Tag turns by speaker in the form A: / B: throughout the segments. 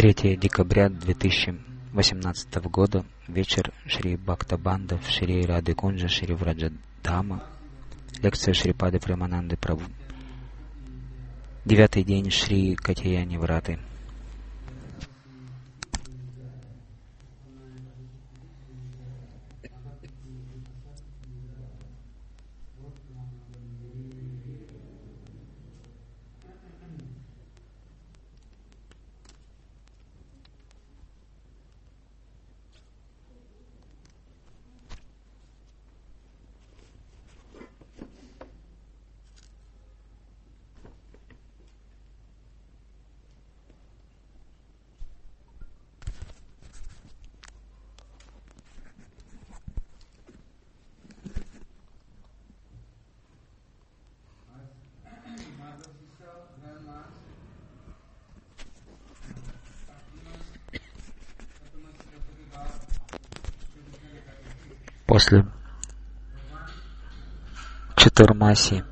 A: 3 декабря 2018 года, вечер Шри Бхактабанда в Шри Рады Кунджа, Шри Враджадхама, лекция Шрипады Премананды Прабху, 9-й день Шри Катьяяни Враты. После Чатурмаси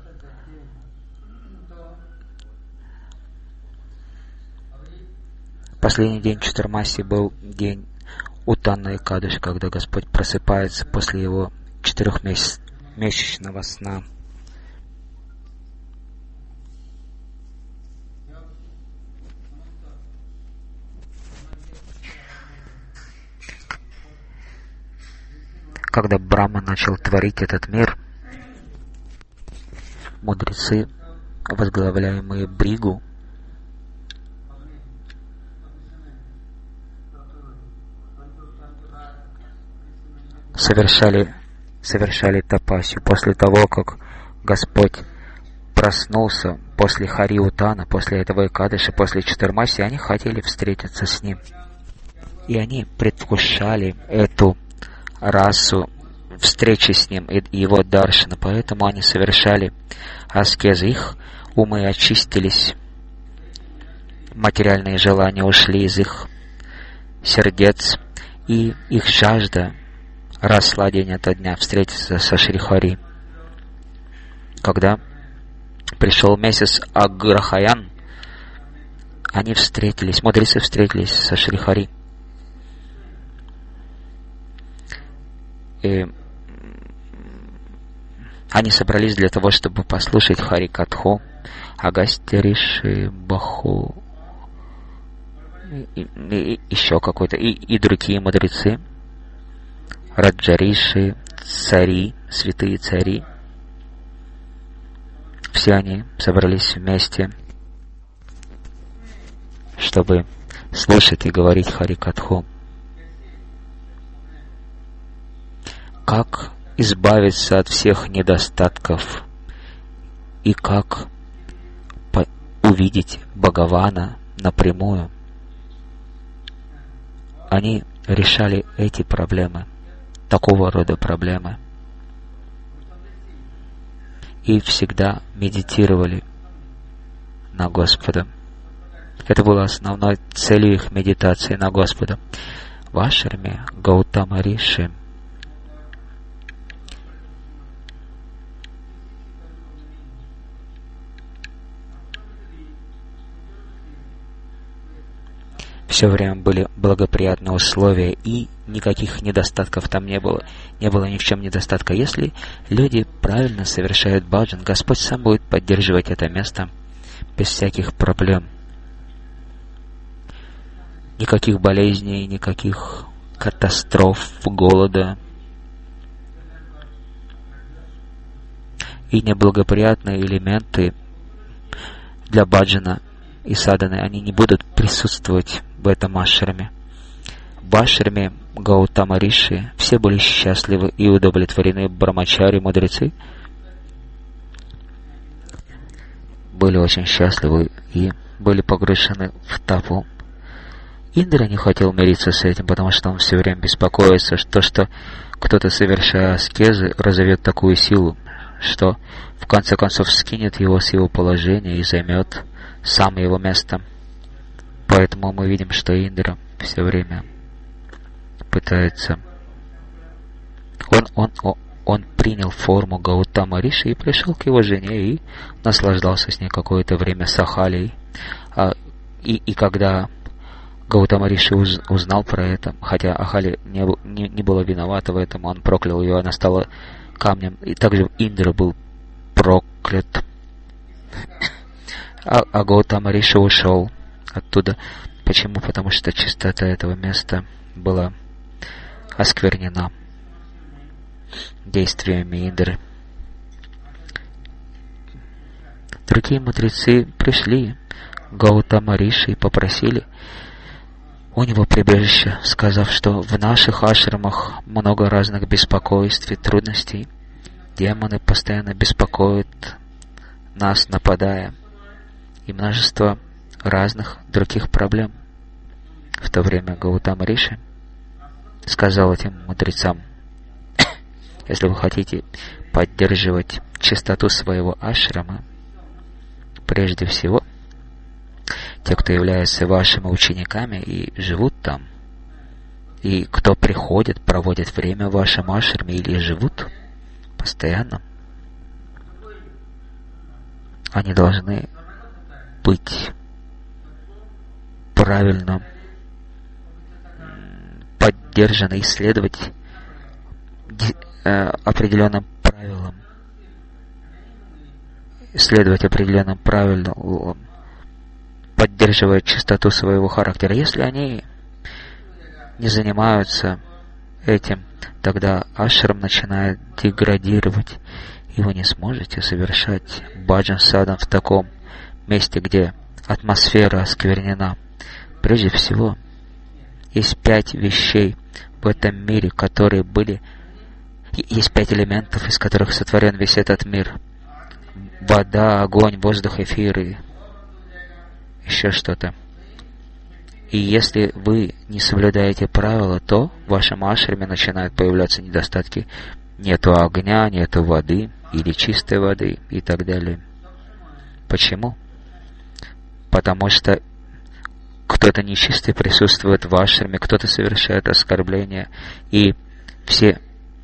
A: последний день Чатурмаси был день Утанна Экадаши, когда Господь просыпается после его 4-месячного сна. Когда Брахма начал творить этот мир, мудрецы, возглавляемые Бригу, совершали тапасию. После того, как Господь проснулся после Хари Утана, после этого Экадаши, после Чатурмаси, они хотели встретиться с ним. И они предвкушали эту расу встречи с ним и его даршана, поэтому они совершали аскезы, их умы очистились, материальные желания ушли из их сердец, и их жажда росла день ото дня встретиться со Шри Хари. Когда пришел месяц Аграхаян, они встретились, мудрецы встретились со Шри Хари. И они собрались для того, чтобы послушать Хари Катху, Агастья Риши, Баху, и еще какой-то, и другие мудрецы, Раджариши, цари, святые цари. Все они собрались вместе, чтобы слушать и говорить Хари Катху. Как избавиться от всех недостатков и как увидеть Бхагавана напрямую. Они решали эти проблемы, такого рода проблемы, и всегда медитировали на Господа. Это было основной целью их медитации на Господа. В ашраме Гаутама Риши все время были благоприятные условия, и никаких недостатков там не было. Не было ни в чем недостатка. Если люди правильно совершают баджан, Господь сам будет поддерживать это место без всяких проблем. Никаких болезней, никаких катастроф, голода. И неблагоприятные элементы для баджана и садханы, они не будут присутствовать в этом ашраме. В ашраме Гаутама Риши все были счастливы и удовлетворены. Брамачари, мудрецы, были очень счастливы и были погружены в тапу. Индра не хотел мириться с этим, потому что он все время беспокоится, что кто-то, совершая аскезы, разовьет такую силу, что в конце концов скинет его с его положения и займет сам его место. Поэтому мы видим, что Индра все время пытается... Он принял форму Гаутама Риши и пришел к его жене и наслаждался с ней какое-то время сахалией. И когда Гаутама Риши узнал про это, хотя Ахали не была виновата в этом, он проклял ее, она стала камнем, и также Индра был проклят. А Гаутама Риши ушел оттуда. Почему? Потому что чистота этого места была осквернена действиями Индры. Другие мудрецы пришли к Гаутама Риши и попросили у него прибежище, сказав, что в наших ашрамах много разных беспокойств и трудностей. Демоны постоянно беспокоят нас, нападая, и множество разных других проблем. В то время Гаутама Риши сказал этим мудрецам: если вы хотите поддерживать чистоту своего ашрама, прежде всего, те, кто являются вашими учениками и живут там, и кто приходит, проводит время в вашем ашраме или живут постоянно, они должны быть правильно поддержаны и следовать определенным правилам, поддерживая чистоту своего характера. Если они не занимаются этим, тогда ашрам начинает деградировать, и вы не сможете совершать баджан садан в таком месте, где атмосфера осквернена. Прежде всего, есть 5 вещей в этом мире, которые были... Есть 5 элементов, из которых сотворен весь этот мир. Вода, огонь, воздух, эфир и еще что-то. И если вы не соблюдаете правила, то в вашем ашраме начинают появляться недостатки. Нету огня, нету воды, или чистой воды, и так далее. Почему? Потому что кто-то нечистый присутствует в ашраме, кто-то совершает оскорбления, и все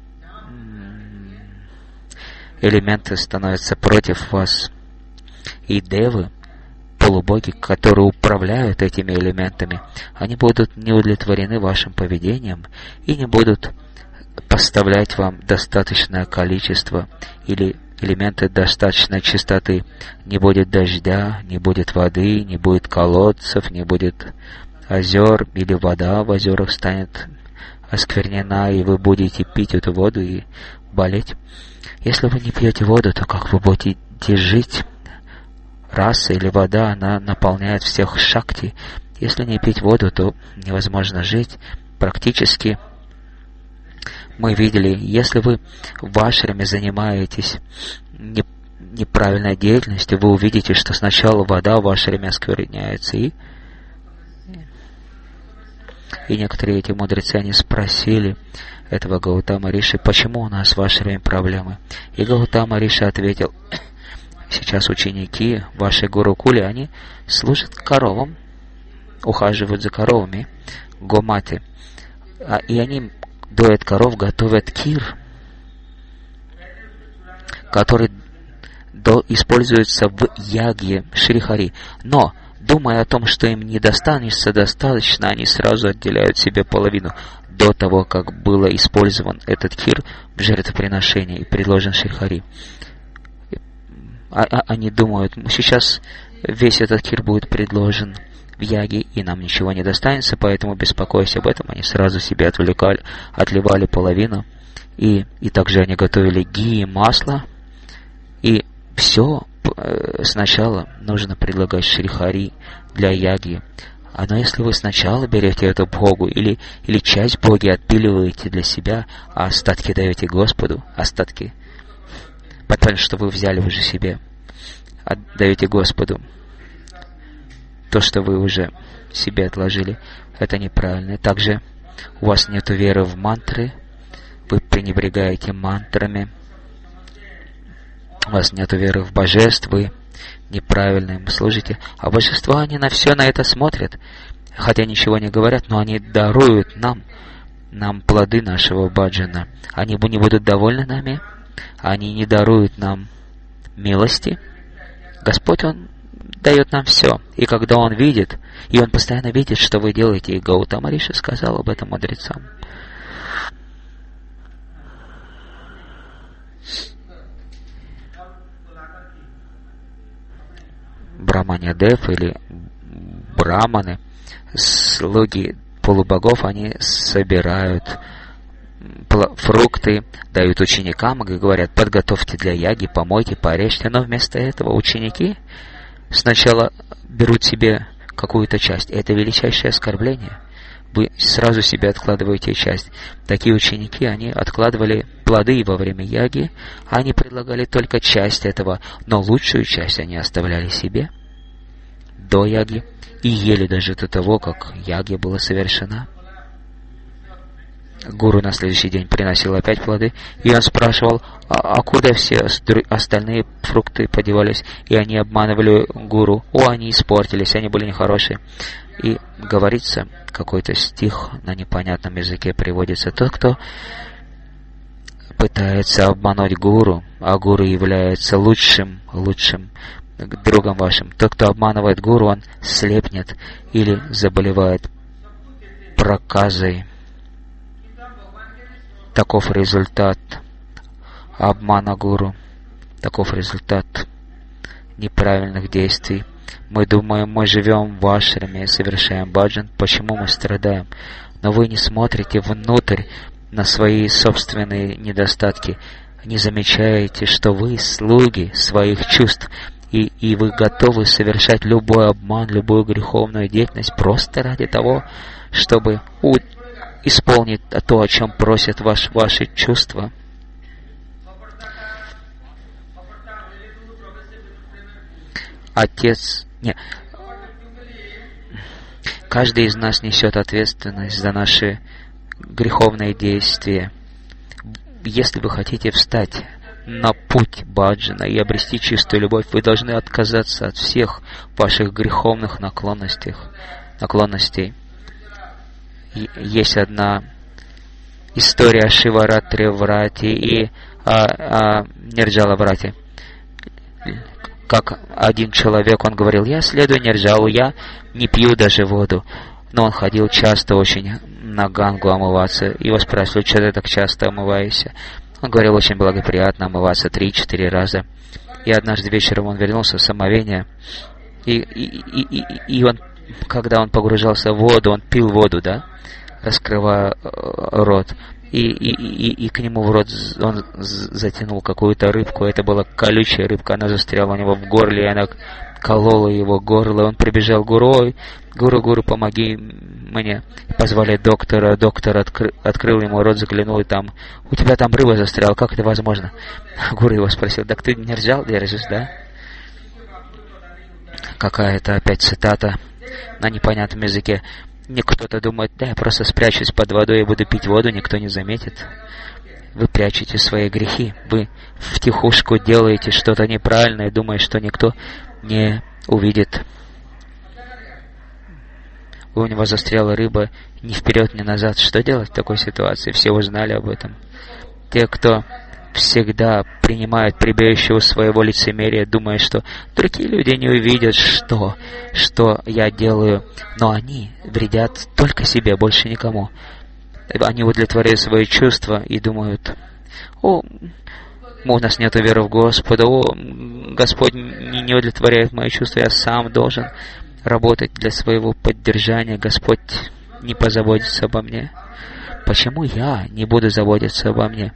A: элементы становятся против вас. И девы, полубоги, которые управляют этими элементами, они будут не удовлетворены вашим поведением и не будут поставлять вам достаточное количество или элементы достаточной чистоты. Не будет дождя, не будет воды, не будет колодцев, не будет озер, или вода в озерах станет осквернена, и вы будете пить эту воду и болеть. Если вы не пьете воду, то как вы будете жить? Раса или вода, она наполняет всех шакти. Если не пить воду, то невозможно жить. Практически мы видели, если вы в ашраме занимаетесь неправильной деятельностью, вы увидите, что сначала вода в ашраме оскверняется. И некоторые эти мудрецы, они спросили этого Гаутама Риши, почему у нас в ашраме проблемы. И Гаутама Риши ответил: сейчас ученики вашей Гурукули, они служат коровам, ухаживают за коровами, гомати, и они доят коров, готовят кир, который используется в ягье Шрихари. Но, думая о том, что им не достанется достаточно, они сразу отделяют себе половину до того, как был использован этот кир в жертвоприношении и предложен Шрихари. Они думают, сейчас весь этот кир будет предложен в яге, и нам ничего не достанется, поэтому, беспокоясь об этом, они сразу себе отливали половину, и также они готовили ги и масло, и все сначала нужно предлагать Шрихари для яги. Но если вы сначала берете эту богу, или часть боги отпиливаете для себя, а остатки даете Господу, остатки, потому что вы взяли уже себе, отдаете Господу то, что вы уже себе отложили, это неправильно. Также у вас нет веры в мантры, вы пренебрегаете мантрами, у вас нет веры в божеств, вы неправильно им служите. А божества, они на все на это смотрят, хотя ничего не говорят, но они даруют нам плоды нашего баджана. Они не будут довольны нами, они не даруют нам милости. Господь, Он дает нам все. И когда Он видит, и Он постоянно видит, что вы делаете, и Гаутама Риши сказал об этом мудрецам. Браманьядев или браманы, слуги полубогов, они собирают фрукты, дают ученикам и говорят: подготовьте для яги, помойте, порежьте. Но вместо этого ученики сначала берут себе какую-то часть. Это величайшее оскорбление. Вы сразу себе откладываете часть. Такие ученики, они откладывали плоды во время яги, они предлагали только часть этого, но лучшую часть они оставляли себе до яги и ели даже до того, как яги была совершена. Гуру на следующий день приносил опять плоды, и он спрашивал, а куда все остальные фрукты подевались? И они обманывали гуру. Они испортились, они были нехорошие. И говорится, какой-то стих на непонятном языке приводится: тот, кто пытается обмануть гуру, а гуру является лучшим другом вашим. Тот, кто обманывает гуру, он слепнет или заболевает проказой. Таков результат обмана гуру. Таков результат неправильных действий. Мы думаем, мы живем в ашраме, совершаем баджан. Почему мы страдаем? Но вы не смотрите внутрь на свои собственные недостатки. Не замечаете, что вы слуги своих чувств. И вы готовы совершать любой обман, любую греховную деятельность просто ради того, чтобы исполнить то, о чем просят ваши чувства. Каждый из нас несет ответственность за наши греховные действия. Если вы хотите встать на путь баджана и обрести чистую любовь, вы должны отказаться от всех ваших греховных наклонностей. Есть одна история о Шиваратри Врате и Нирджала Врате. Как один человек, он говорил: я следую Нирджалу, я не пью даже воду. Но он ходил часто очень на Гангу омываться. Его спрашивали: что ты так часто омываешься? Он говорил: очень благоприятно омываться 3-4 раза. И однажды вечером он вернулся с омовения, и он, когда он погружался в воду, он пил воду, раскрывая рот. И к нему в рот он затянул какую-то рыбку. Это была колючая рыбка, она застряла у него в горле, и она колола его горло. Он прибежал к гуру: гуру, помоги мне. Позвали доктора. Доктор открыл ему рот, заглянул, и там: у тебя там рыба застряла, как это возможно? Гуру его спросил: так ты Нирджал держишь, да? Какая-то опять цитата на непонятном языке. Кто-то думает: да, я просто спрячусь под водой и буду пить воду, никто не заметит. Вы прячете свои грехи. Вы втихушку делаете что-то неправильное, думая, что никто не увидит. У него застряла рыба ни вперед, ни назад. Что делать в такой ситуации? Все узнали об этом. Те, кто всегда принимают прибежище своего лицемерия, думая, что другие люди не увидят, что я делаю, но они вредят только себе, больше никому. Они удовлетворяют свои чувства и думают: у нас нет веры в Господа, Господь не удовлетворяет мои чувства, я сам должен работать для своего поддержания, Господь не позаботится обо мне. Почему я не буду заботиться обо мне?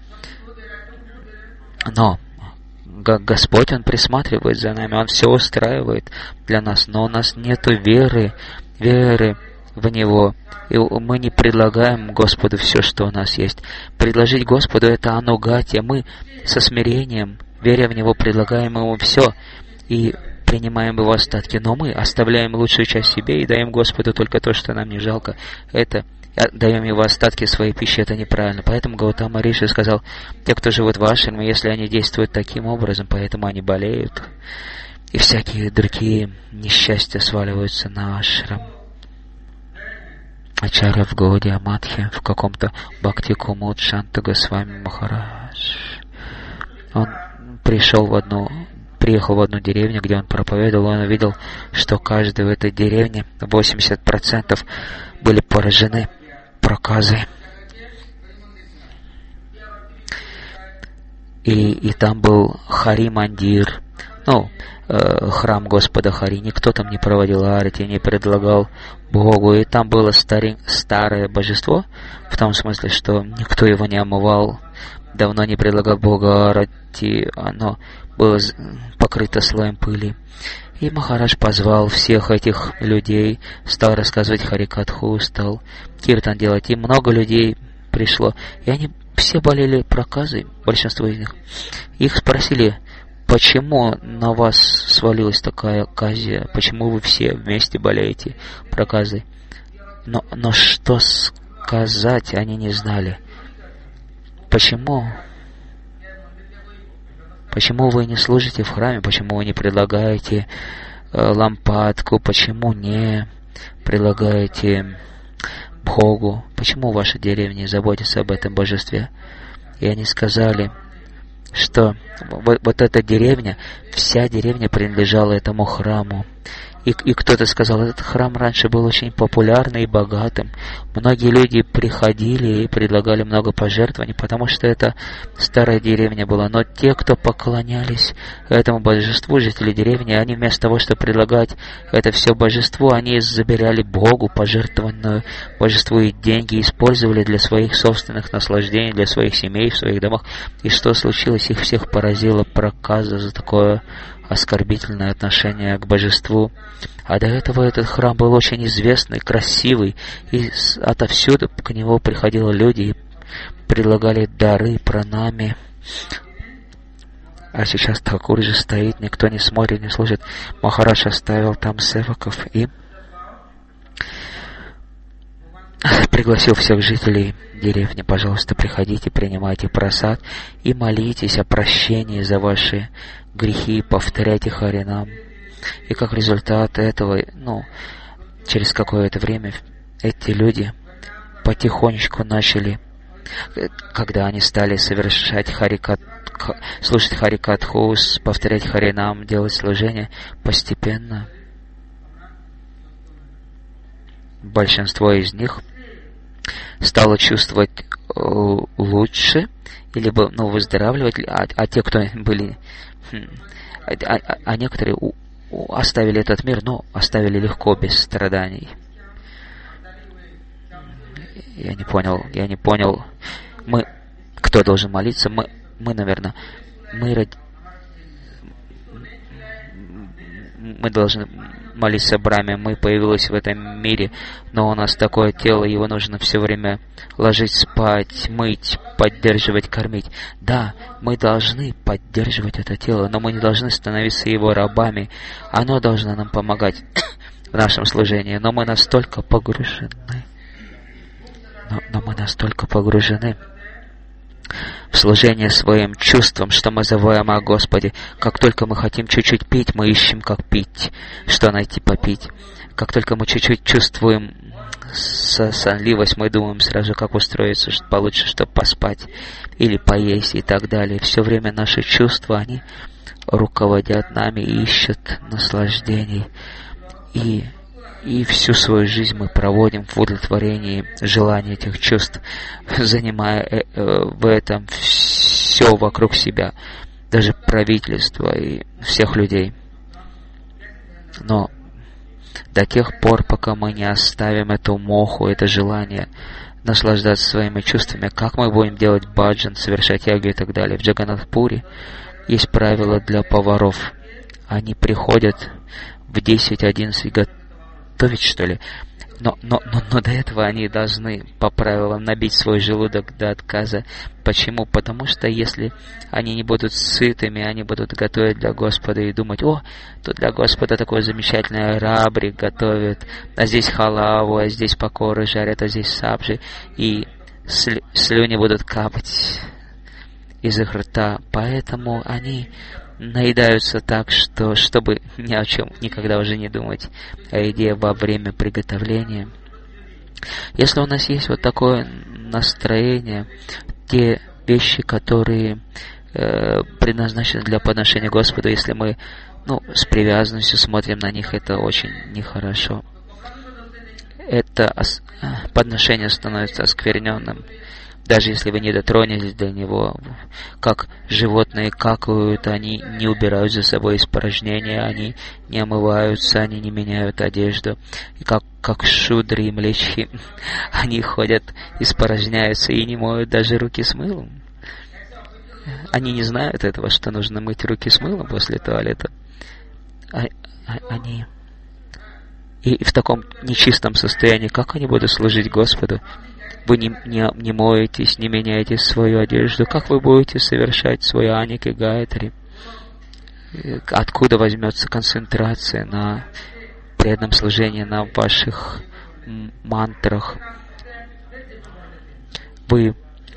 A: Но Господь, Он присматривает за нами, Он все устраивает для нас, но у нас нет веры в Него, и мы не предлагаем Господу все, что у нас есть. Предложить Господу — это анугатия. Мы со смирением, веря в Него, предлагаем Ему все и принимаем Его остатки, но мы оставляем лучшую часть себе и даем Господу только то, что нам не жалко. Это даем Его остатки своей пищи, это неправильно. Поэтому Гаутама Риши сказал: те, кто живут в ашраме, если они действуют таким образом, поэтому они болеют, и всякие другие несчастья сваливаются на ашрам. Ачарья в Гаудия Матхе, в каком-то Бхакти Кумуд Шанта Госвами Махарадж, он пришел в одну приехал в одну деревню, где он проповедовал, он увидел, что каждый в этой деревне, 80% были поражены проказой. И там был Хари Мандир, храм Господа Хари. Никто там не проводил арати, не предлагал Богу. И там было старое божество, в том смысле, что никто его не омывал, давно не предлагал Богу арати, оно было покрыто слоем пыли. И Махарадж позвал всех этих людей, стал рассказывать Харикатху, стал киртан делать. И много людей пришло. И они все болели проказой, большинство из них. Их спросили, почему на вас свалилась такая оказия, почему вы все вместе болеете проказой. Но что сказать они не знали. Почему вы не служите в храме, почему вы не предлагаете лампадку, почему не предлагаете Богу, почему ваша деревня не заботится об этом божестве? И они сказали, что вот эта деревня, вся деревня принадлежала этому храму. И кто-то сказал, этот храм раньше был очень популярным и богатым. Многие люди приходили и предлагали много пожертвований, потому что это старая деревня была. Но те, кто поклонялись этому божеству, жители деревни, они вместо того, чтобы предлагать это все божеству, они забирали Богу пожертвованную божеству и деньги, использовали для своих собственных наслаждений, для своих семей, в своих домах. И что случилось? Их всех поразила проказа за такое оскорбительное отношение к божеству. А до этого этот храм был очень известный, красивый, и отовсюду к нему приходили люди и предлагали дары, пранами. А сейчас Такур же стоит, никто не смотрит, не слушает. Махарадж оставил там севаков и пригласил всех жителей деревни: пожалуйста, приходите, принимайте прасад и молитесь о прощении за ваши грехи, повторяйте Харинам. И как результат этого, через какое-то время эти люди потихонечку начали, когда они стали совершать слушать Харикатху, повторять Харинам, делать служение, постепенно большинство из них стало чувствовать лучше, или выздоравливать, а те, кто были, некоторые оставили этот мир, но оставили легко, без страданий. Я не понял. Кто должен молиться? Мы, наверное, мы должны молиться Брахме. Мы появились в этом мире, но у нас такое тело, его нужно все время ложить спать, мыть, поддерживать, кормить. Да, мы должны поддерживать это тело, но мы не должны становиться его рабами. Оно должно нам помогать в нашем служении, но мы настолько погружены. Но мы настолько погружены в служение своим чувствам, что мы забываем о Господе. Как только мы хотим чуть-чуть пить, мы ищем, как пить, что найти попить. Как только мы чуть-чуть чувствуем сонливость, мы думаем сразу, как устроиться получше, чтобы поспать или поесть и так далее. Все время наши чувства, они руководят нами и ищут наслаждений. И всю свою жизнь мы проводим в удовлетворении желаний этих чувств, занимая в этом все вокруг себя, даже правительство и всех людей. Но до тех пор, пока мы не оставим эту моху, это желание наслаждаться своими чувствами, как мы будем делать баджан, совершать ягу и так далее. В Джаганнатхпуре есть правила для поваров. Они приходят в 10-11 готовить, что ли. Но до этого они должны по правилам набить свой желудок до отказа. Почему? Потому что если они не будут сытыми, они будут готовить для Господа и думать: тут для Господа такое замечательное рабри готовят, а здесь халаву, а здесь пакоры жарят, а здесь сабжи, и слюни будут капать из их рта. Поэтому они наедаются так, что чтобы ни о чем никогда уже не думать о еде во время приготовления. Если у нас есть вот такое настроение, те вещи, которые предназначены для подношения Господу. Если мы с привязанностью смотрим на них, это очень нехорошо. Это подношение становится оскверненным. Даже если вы не дотронетесь до него, как животные какают, они не убирают за собой испражнения, они не омываются, они не меняют одежду. И как шудри и млечхи, они ходят, испражняются и не моют даже руки с мылом. Они не знают этого, что нужно мыть руки с мылом после туалета. Они... И в таком нечистом состоянии, как они будут служить Господу? Вы не моетесь, не меняете свою одежду. Как вы будете совершать свой аник и гайатри? Откуда возьмется концентрация на преданном служении, на ваших мантрах? Вы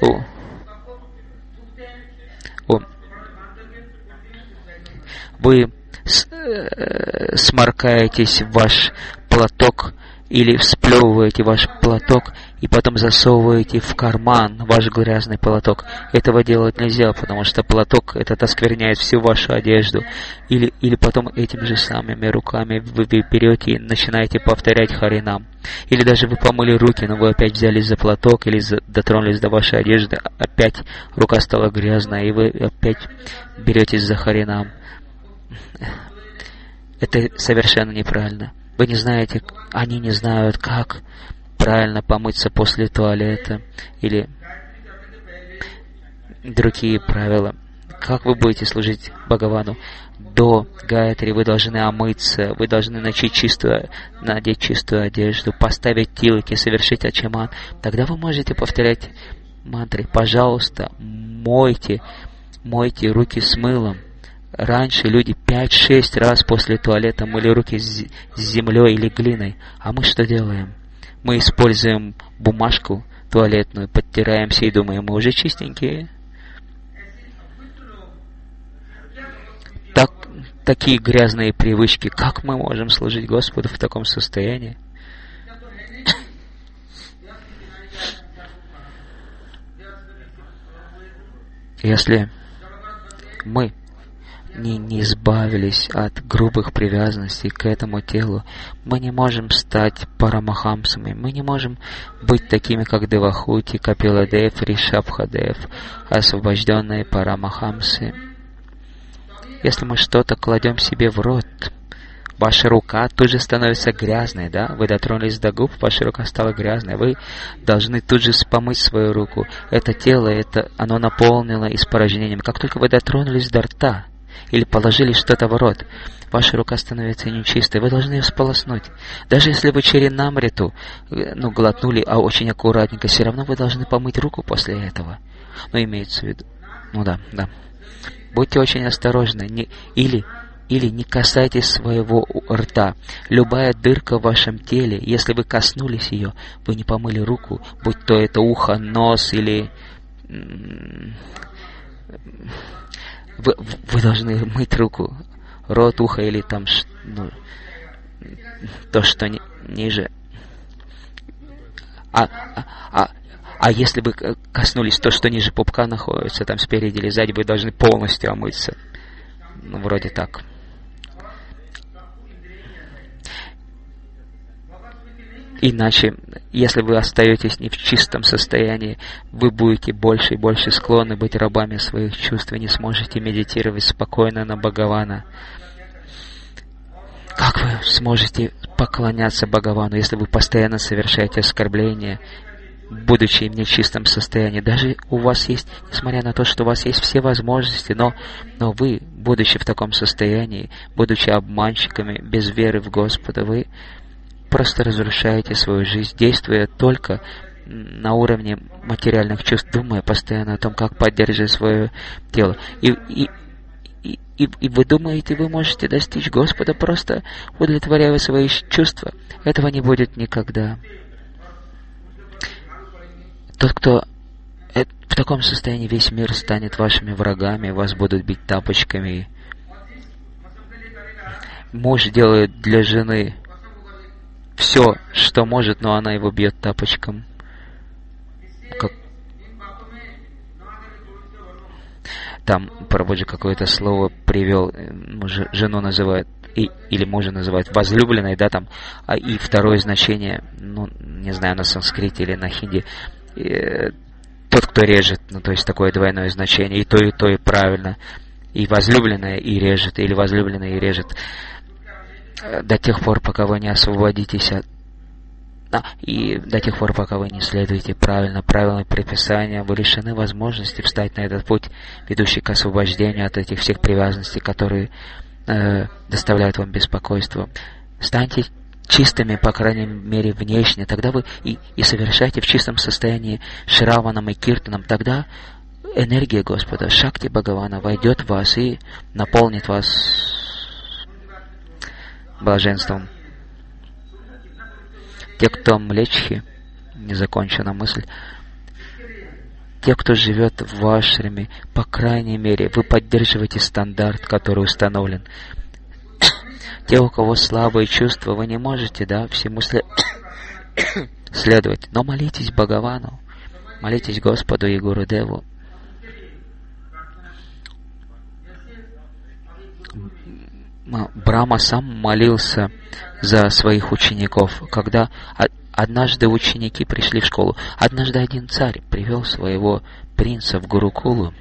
A: сморкаетесь в ваш платок или всплевываете ваш платок и потом засовываете в карман ваш грязный платок. Этого делать нельзя, потому что платок этот оскверняет всю вашу одежду. Или потом этими же самыми руками вы берете и начинаете повторять Харинам. Или даже вы помыли руки, но вы опять взялись за платок или дотронулись до вашей одежды, опять рука стала грязная, и вы опять беретесь за Харинам. Это совершенно неправильно. Вы не знаете, они не знают, как правильно помыться после туалета или другие правила. Как вы будете служить Бхагавану? До гайатри вы должны омыться, вы должны надеть чистую одежду, поставить тилоки, совершить ачаман. Тогда вы можете повторять мантры. Пожалуйста, мойте руки с мылом. Раньше люди 5-6 раз после туалета мыли руки с землей или глиной. А мы что делаем? Мы используем бумажку туалетную, подтираемся и думаем, мы уже чистенькие. Такие грязные привычки. Как мы можем служить Господу в таком состоянии? Если мы не избавились от грубых привязанностей к этому телу, мы не можем стать парамахамсами, мы не можем быть такими, как Девахути, Капиладев, Ришабхадев, освобожденные парамахамсы. Если мы что-то кладем себе в рот, ваша рука тут же становится грязной, да? Вы дотронулись до губ, ваша рука стала грязной. Вы должны тут же помыть свою руку. Это тело, оно наполнено испражнениями. Как только вы дотронулись до рта или положили что-то в рот, ваша рука становится нечистой. Вы должны ее сполоснуть. Даже если вы черенамриту, глотнули, а очень аккуратненько, все равно вы должны помыть руку после этого. Имеется в виду. Да. Будьте очень осторожны. Или не касайтесь своего рта. Любая дырка в вашем теле, если вы коснулись ее, вы не помыли руку, будь то это ухо, нос или... Вы должны мыть руку, рот, ухо или там то, что ниже. А если вы коснулись то, что ниже пупка находится, там спереди или сзади, вы должны полностью омыться. Вроде так. Иначе, если вы остаетесь не в чистом состоянии, вы будете больше и больше склонны быть рабами своих чувств, и не сможете медитировать спокойно на Бхагавана. Как вы сможете поклоняться Бхагавану, если вы постоянно совершаете оскорбления, будучи в нечистом состоянии? Даже у вас есть, несмотря на то, что у вас есть все возможности, но вы, будучи в таком состоянии, будучи обманщиками, без веры в Господа, вы просто разрушаете свою жизнь, действуя только на уровне материальных чувств, думая постоянно о том, как поддерживать свое тело. И вы думаете, вы можете достичь Господа, просто удовлетворяя свои чувства? Этого не будет никогда. Тот, кто в таком состоянии, весь мир станет вашими врагами, вас будут бить тапочками. Муж делает для жены все, что может, но она его бьет тапочком. там Прабхуджи какое-то слово привел, жену называют, или мужа называют возлюбленной, да, там, и второе значение, ну, не знаю, на санскрите или на хинди, тот, кто режет, ну, то есть такое двойное значение, и то, и правильно, и возлюбленная, и режет, или возлюбленная, и режет, до тех пор, пока вы не освободитесь от и до тех пор, пока вы не следуете правилам предписания, вы лишены возможности встать на этот путь, ведущий к освобождению от этих всех привязанностей, которые доставляют вам беспокойство. Станьте чистыми, по крайней мере, внешне, тогда вы и совершайте в чистом состоянии Шраванам и Киртаном, тогда энергия Господа, Шакти Бхагавана войдет в вас и наполнит вас блаженством. Те, кто млечхи, незакончена мысль, те, кто живет в ашраме, по крайней мере, вы поддерживаете стандарт, который установлен. Те, у кого слабые чувства, вы не можете, да, всему следовать. Но молитесь Бхагавану, молитесь Господу и Гурудеву. Брахма сам молился за своих учеников, когда однажды ученики пришли в школу. Однажды один царь привел своего принца в Гурукулу.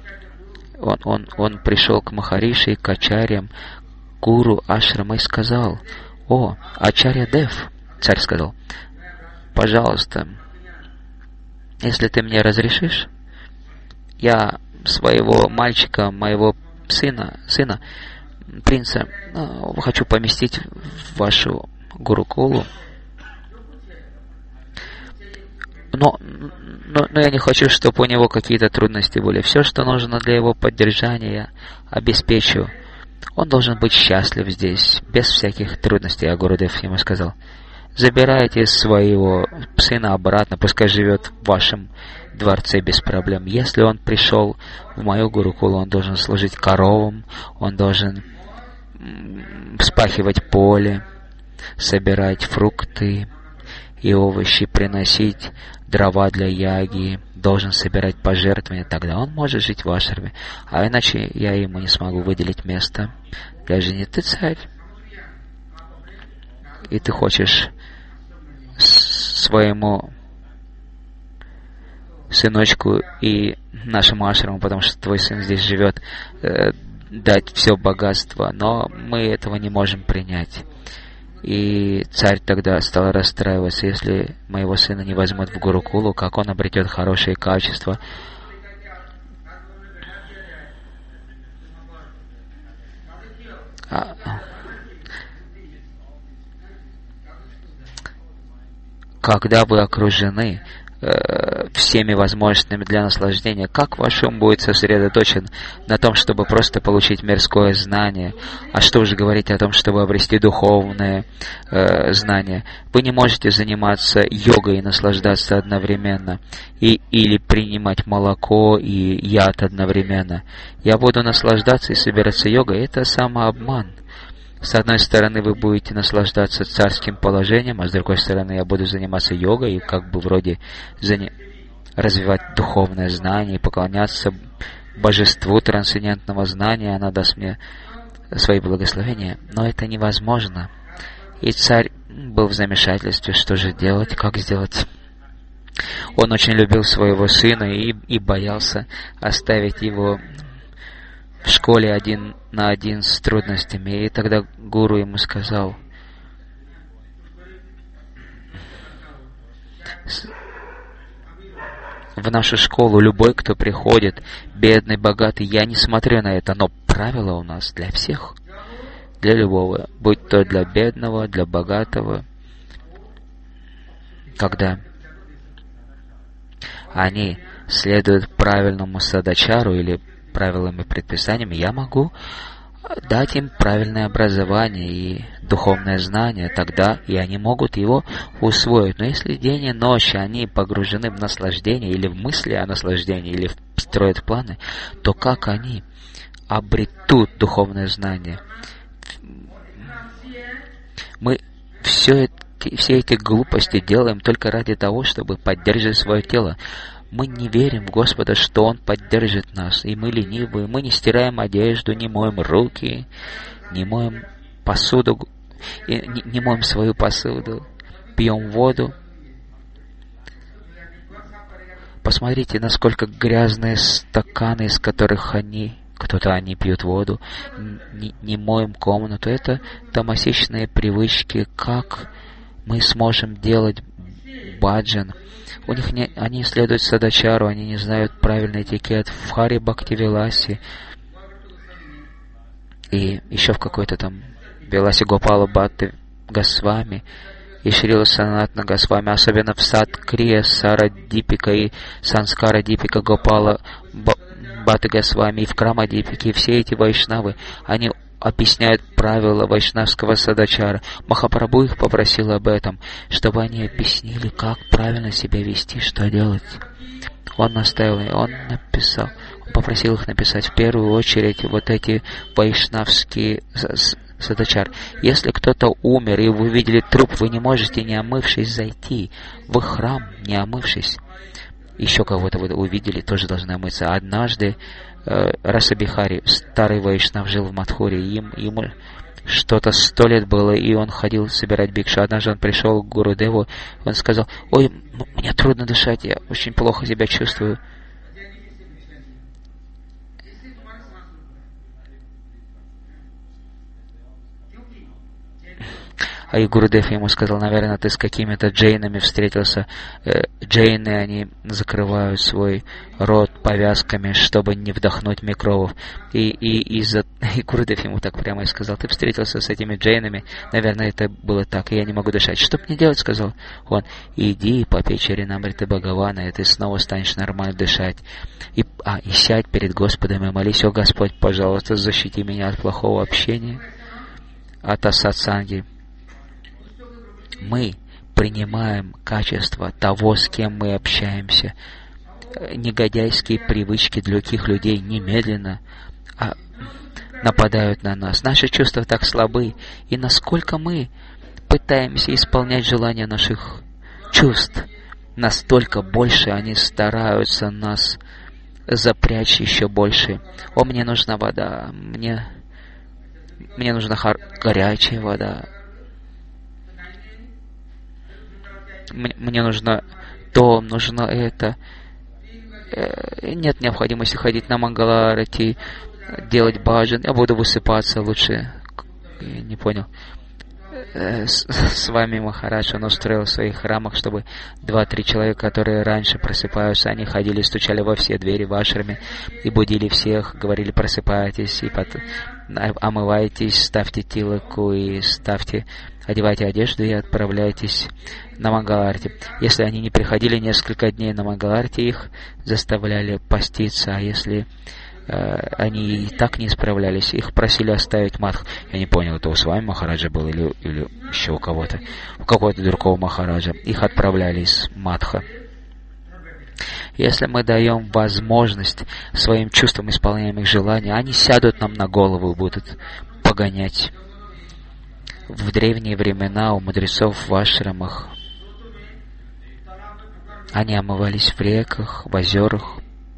A: Он пришел к Махариши, к ачарьям, гуру ашрама и сказал: «О, ачарья Дев», царь сказал, «пожалуйста, если ты мне разрешишь, я своего мальчика, моего сына, принца, хочу поместить в вашу Гурукулу. Но я не хочу, чтобы у него какие-то трудности были. Все, что нужно для его поддержания, я обеспечу. Он должен быть счастлив здесь, без всяких трудностей». А Гурудев ему сказал: «Забирайте своего сына обратно, пускай живет в вашем дворце без проблем. Если он пришел в мою Гурукулу, он должен служить коровам, он должен вспахивать поле, собирать фрукты и овощи, приносить дрова для яги, должен собирать пожертвования, тогда он может жить в ашраме. А иначе я ему не смогу выделить место для жизни. Ты царь, и ты хочешь своему сыночку и нашему ашраму, потому что твой сын здесь живет, дать все богатство, но мы этого не можем принять». И царь тогда стал расстраиваться: если моего сына не возьмут в Гурукулу, как он обретет хорошие качества? Когда вы окружены всеми возможностями для наслаждения, как ваш ум будет сосредоточен на том, чтобы просто получить мирское знание? А что уже говорить о том, чтобы обрести духовное знание? Вы не можете заниматься йогой и наслаждаться одновременно, или принимать молоко и яд одновременно. Я буду наслаждаться и собираться йогой. Это самообман. С одной стороны, вы будете наслаждаться царским положением, а с другой стороны, я буду заниматься йогой и как бы вроде развивать духовное знание и поклоняться божеству трансцендентного знания. Она даст мне свои благословения. Но это невозможно. И царь был в замешательстве, что же делать, как сделать. Он очень любил своего сына и боялся оставить его в школе один на один с трудностями. И тогда гуру ему сказал: в нашу школу любой, кто приходит, бедный, богатый, я не смотрю на это, но правила у нас для всех, для любого, будь то для бедного, для богатого. Когда они следуют правильному садачару или правилам и предписаниями, я могу дать им правильное образование и духовное знание, тогда и они могут его усвоить. Но если день и ночь они погружены в наслаждение, или в мысли о наслаждении, или строят планы, то как они обретут духовное знание? Мы все эти глупости делаем только ради того, чтобы поддерживать свое тело. Мы не верим в Господа, что Он поддержит нас, и мы ленивые, мы не стираем одежду, не моем руки, не моем посуду, не моем свою посуду, пьем воду. Посмотрите, насколько грязные стаканы, из которых кто-то пьют воду, не моем комнату. Это томасичные привычки, как мы сможем делать баджан. Они следуют садачару, они не знают правильный этикет в Хари Бхактивиласе и еще в какой-то там Виласе Гопала Бхатти Госвами и Шрила Санатна Госвами, особенно в Садкрия, Сара Дипика и Санскара Дипика Гопала Бхатти Госвами и в Крама Дипике, все эти вайшнавы, они объясняют правила вайшнавского садачара. Махапрабху их попросил об этом, чтобы они объяснили, как правильно себя вести, что делать. Он наставил, он попросил их написать в первую очередь вот эти вайшнавские садачар. Если кто-то умер, и вы видели труп, вы не можете, не омывшись, зайти в храм, не омывшись. Еще кого-то вы увидели, тоже должны омыться. Однажды Расабихари, старый вайшнав, жил в Мадхуре, ему что-то 100 лет было, и он ходил собирать бикшу. Однажды он пришел к Гурудеву, он сказал: «Ой, мне трудно дышать, я очень плохо себя чувствую». А и Гурудев ему сказал: наверное, ты с какими-то джейнами встретился. Джейны, они закрывают свой рот повязками, чтобы не вдохнуть микробов. И Гурудев ему так прямо и сказал: ты встретился с этими джейнами, наверное, это было так, и я не могу дышать. Что мне делать, сказал он. Иди и попей Чаринамриты Бхагавана, и ты снова станешь нормально дышать. И сядь перед Господом и молись: о Господь, пожалуйста, защити меня от плохого общения, от асатсанги. Мы принимаем качество того, с кем мы общаемся. Негодяйские привычки других людей немедленно нападают на нас. Наши чувства так слабы, и насколько мы пытаемся исполнять желания наших чувств, настолько больше они стараются нас запрячь еще больше. О, мне нужна вода, мне нужна горячая вода. Мне нужно то, нужно это. Нет необходимости ходить на Мангаларати, делать баджан. Я буду высыпаться лучше. Я не понял. С вами Махарадж, он устроил в своих храмах, чтобы 2-3 человека, которые раньше просыпаются, они ходили, стучали во все двери в ашраме и будили всех, говорили: просыпайтесь, и омывайтесь, ставьте тилаку и одевайте одежду и отправляйтесь на Мангаларти. Если они не приходили несколько дней на Мангаларти, их заставляли поститься, а если они и так не справлялись, их просили оставить мадх. Я не понял, это у с вами Махараджа был или еще у кого-то, у какого-то другого Махараджа. Их отправляли из мадха. Если мы даем возможность своим чувствам, исполняем их желания, они сядут нам на голову и будут погонять. В древние времена у мудрецов в ашрамах они омывались в реках, в озерах.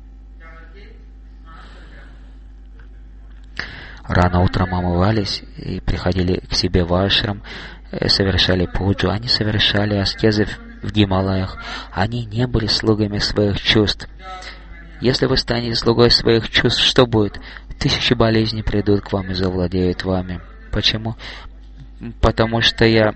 A: Рано утром омывались и приходили к себе в ашрам, совершали пуджу. Они совершали аскезы в Гималаях. Они не были слугами своих чувств. Если вы станете слугой своих чувств, что будет? 1000 болезней придут к вам и завладеют вами. Почему? Потому что я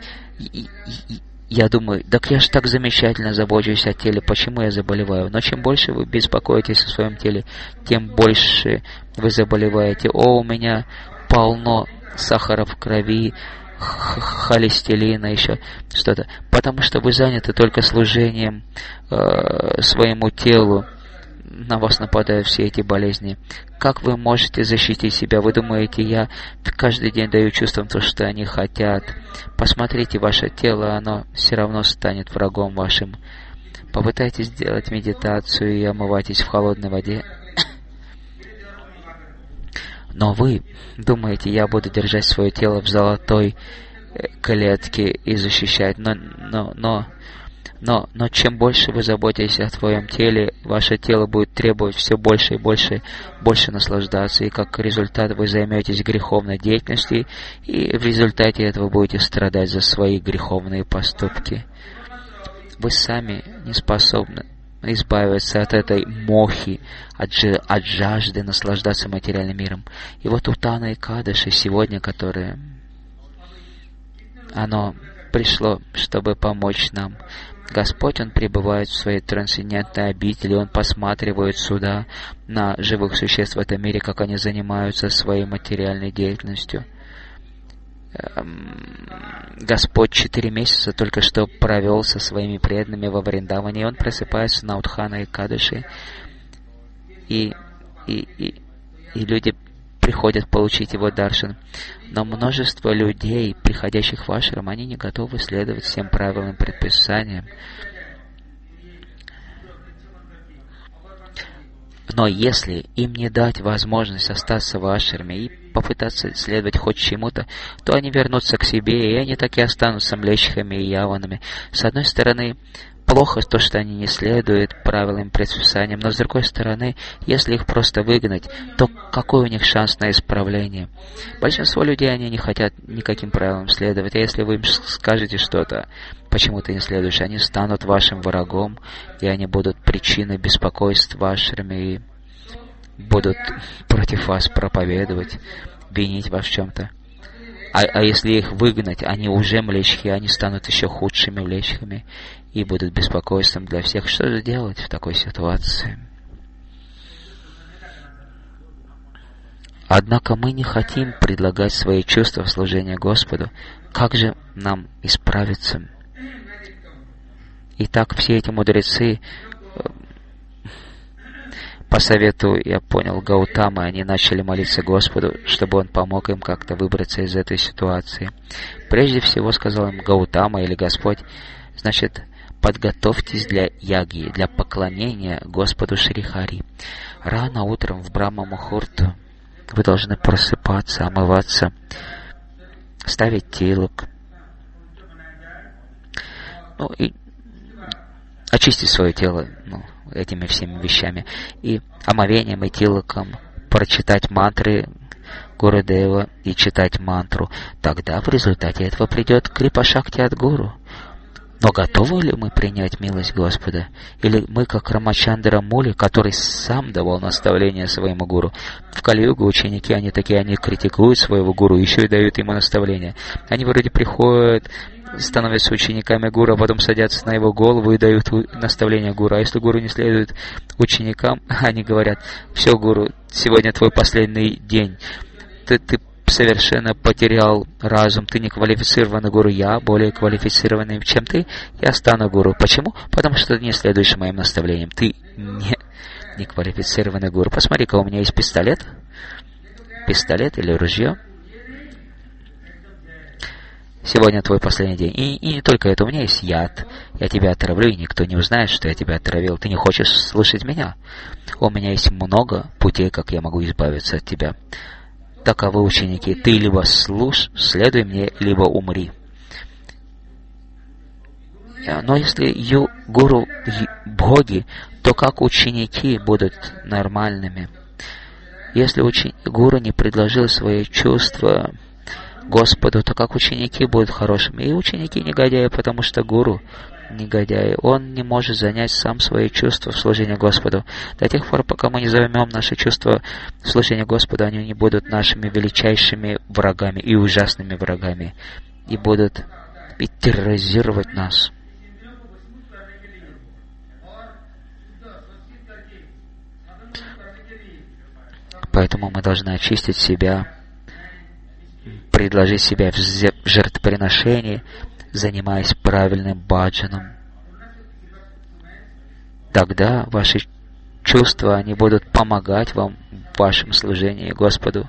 A: думаю: так я же так замечательно забочусь о теле, почему я заболеваю? Но чем больше вы беспокоитесь о своем теле, тем больше вы заболеваете. О, у меня полно сахара в крови, холестерина, еще что-то. Потому что вы заняты только служением своему телу. На вас нападают все эти болезни. Как вы можете защитить себя? Вы думаете, я каждый день даю чувствам то, что они хотят. Посмотрите, ваше тело, оно все равно станет врагом вашим. Попытайтесь сделать медитацию и омывайтесь в холодной воде. Но вы думаете, я буду держать свое тело в золотой клетке и защищать. Но Но чем больше вы заботитесь о своем теле, ваше тело будет требовать все больше и больше наслаждаться, и как результат вы займетесь греховной деятельностью, и в результате этого будете страдать за свои греховные поступки. Вы сами не способны избавиться от этой мохи, от жажды наслаждаться материальным миром. И вот Уттана Экадаши сегодня, которое оно пришло, чтобы помочь нам. Господь, Он пребывает в своей трансцендентной обители, Он посматривает сюда на живых существ в этом мире, как они занимаются своей материальной деятельностью. Господь 4 месяца только что провел со своими преданными во Вриндаване, и Он просыпается на Уттана Экадаши, и люди приходят получить Его даршан. Но множество людей, приходящих в ашрам, они не готовы следовать всем правилам, предписаниям. Но если им не дать возможность остаться в ашраме и попытаться следовать хоть чему-то, то они вернутся к себе, и они так и останутся млечхами и яванами. С одной стороны, плохо то, что они не следуют правилам и предписаниям, но с другой стороны, если их просто выгнать, то какой у них шанс на исправление? Большинство людей, они не хотят никаким правилам следовать, а если вы им скажете что-то, почему ты не следуешь, они станут вашим врагом, и они будут причиной беспокойств в ашраме, и будут против вас проповедовать, винить вас в чем-то. А если их выгнать, они уже млечхи, они станут еще худшими млечхами и будут беспокойством для всех. Что же делать в такой ситуации? Однако мы не хотим предлагать свои чувства в служение Господу. Как же нам исправиться? Итак, все эти мудрецы, по совету, я понял, Гаутамы, они начали молиться Господу, чтобы Он помог им как-то выбраться из этой ситуации. Прежде всего, сказал им Гаутама или Господь, значит, подготовьтесь для яги, для поклонения Господу Шри Хари. Рано утром в Брахма-мухурту вы должны просыпаться, омываться, ставить тилок, и очистить свое тело, этими всеми вещами, и омовением и тилоком прочитать мантры Гурудева и читать мантру. Тогда в результате этого придет крипа-шакти от Гуру. Но готовы ли мы принять милость Господа? Или мы, как Рамачандра Мули, который сам давал наставление своему гуру? В Кали-югу ученики, они критикуют своего гуру, еще и дают ему наставления. Они вроде приходят, становятся учениками гуру, а потом садятся на его голову и дают наставления гуру. А если гуру не следует ученикам, они говорят: все, гуру, сегодня твой последний день. Ты совершенно потерял разум, ты не квалифицированный гуру, я более квалифицированный, чем ты, я стану гуру. Почему? Потому что ты не следуешь моим наставлениям. Ты не квалифицированный гуру. Посмотри-ка, у меня есть пистолет или ружье. Сегодня твой последний день. И не только это, у меня есть яд. Я тебя отравлю, и никто не узнает, что я тебя отравил. Ты не хочешь слышать меня? У меня есть много путей, как я могу избавиться от тебя. Таковы ученики. Ты либо следуй мне, либо умри. Но если гуру боги, то как ученики будут нормальными? Если гуру не предложил свои чувства Господу, то как ученики будут хорошими? И ученики негодяи, потому что гуру негодяй. Он не может занять сам свои чувства в служении Господу. До тех пор, пока мы не займем наши чувства в служении Господу, они не будут нашими величайшими врагами и ужасными врагами, и будут терроризировать нас. Поэтому мы должны очистить себя, предложить себя в жертвоприношении, занимаясь правильным баджаном. Тогда ваши чувства, они будут помогать вам в вашем служении Господу.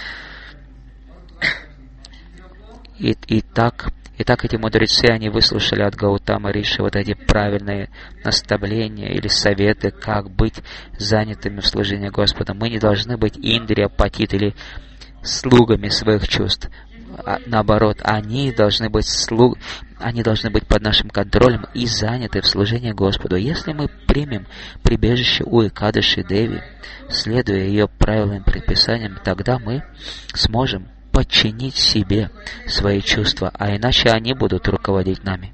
A: Итак, эти мудрецы, они выслушали от Гаутама Риши вот эти правильные наставления или советы, как быть занятыми в служении Господа. Мы не должны быть индрия, патит или слугами своих чувств. наоборот, они должны быть под нашим контролем и заняты в служении Господу. Если мы примем прибежище у Экадыши Деви, следуя ее правилам и предписаниям, тогда мы сможем подчинить себе свои чувства, а иначе они будут руководить нами.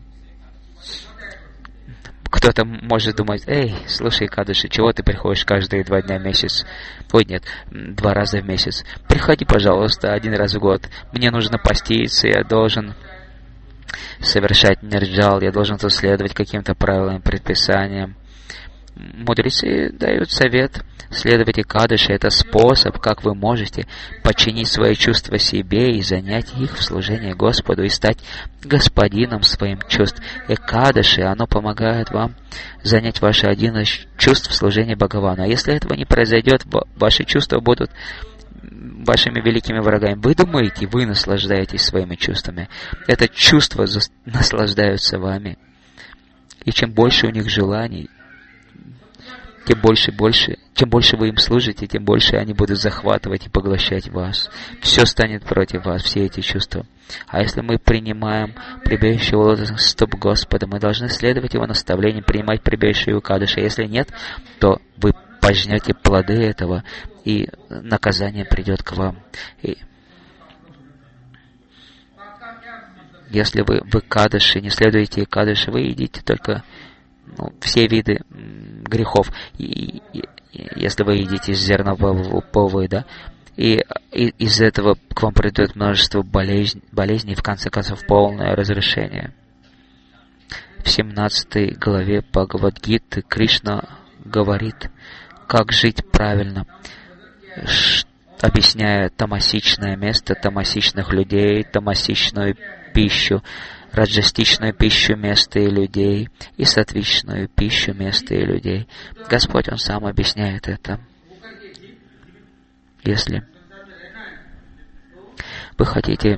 A: Кто-то может думать: эй, слушай, Кадыши, чего ты приходишь каждые 2 дня в месяц? Ой, нет, 2 раза в месяц. Приходи, пожалуйста, 1 раз в год. Мне нужно поститься, я должен совершать нирджал, я должен следовать каким-то правилам, предписаниям. Мудрецы дают совет: следовать Экадыши. Это способ, как вы можете подчинить свои чувства себе и занять их в служении Господу и стать господином своим чувств. Экадыши, оно помогает вам занять ваши 11 чувств в служении Бхагавану. А если этого не произойдет, ваши чувства будут вашими великими врагами. Вы думаете, вы наслаждаетесь своими чувствами. Это чувства наслаждаются вами. И чем больше у них желаний, чем больше вы им служите, тем больше они будут захватывать и поглощать вас. Все станет против вас, все эти чувства. А если мы принимаем прибежище у лотосных стоп Господа, мы должны следовать Его наставлениям, принимать прибежище у Кадыша. Если нет, то вы пожнете плоды этого, и наказание придет к вам. И если вы в Экадыши не следуете Экадыши, вы едите только все виды грехов. И если вы едите из зерновой, да, и из этого к вам придет множество болезней, и в конце концов полное разрушение. В 17 главе Бхагавад-гиты Кришна говорит, как жить правильно, объясняя тамасичное место, тамасичных людей, тамасичную пищу, раджастичную пищу места и людей и сатвичную пищу места и людей. Господь, Он сам объясняет это. Если вы хотите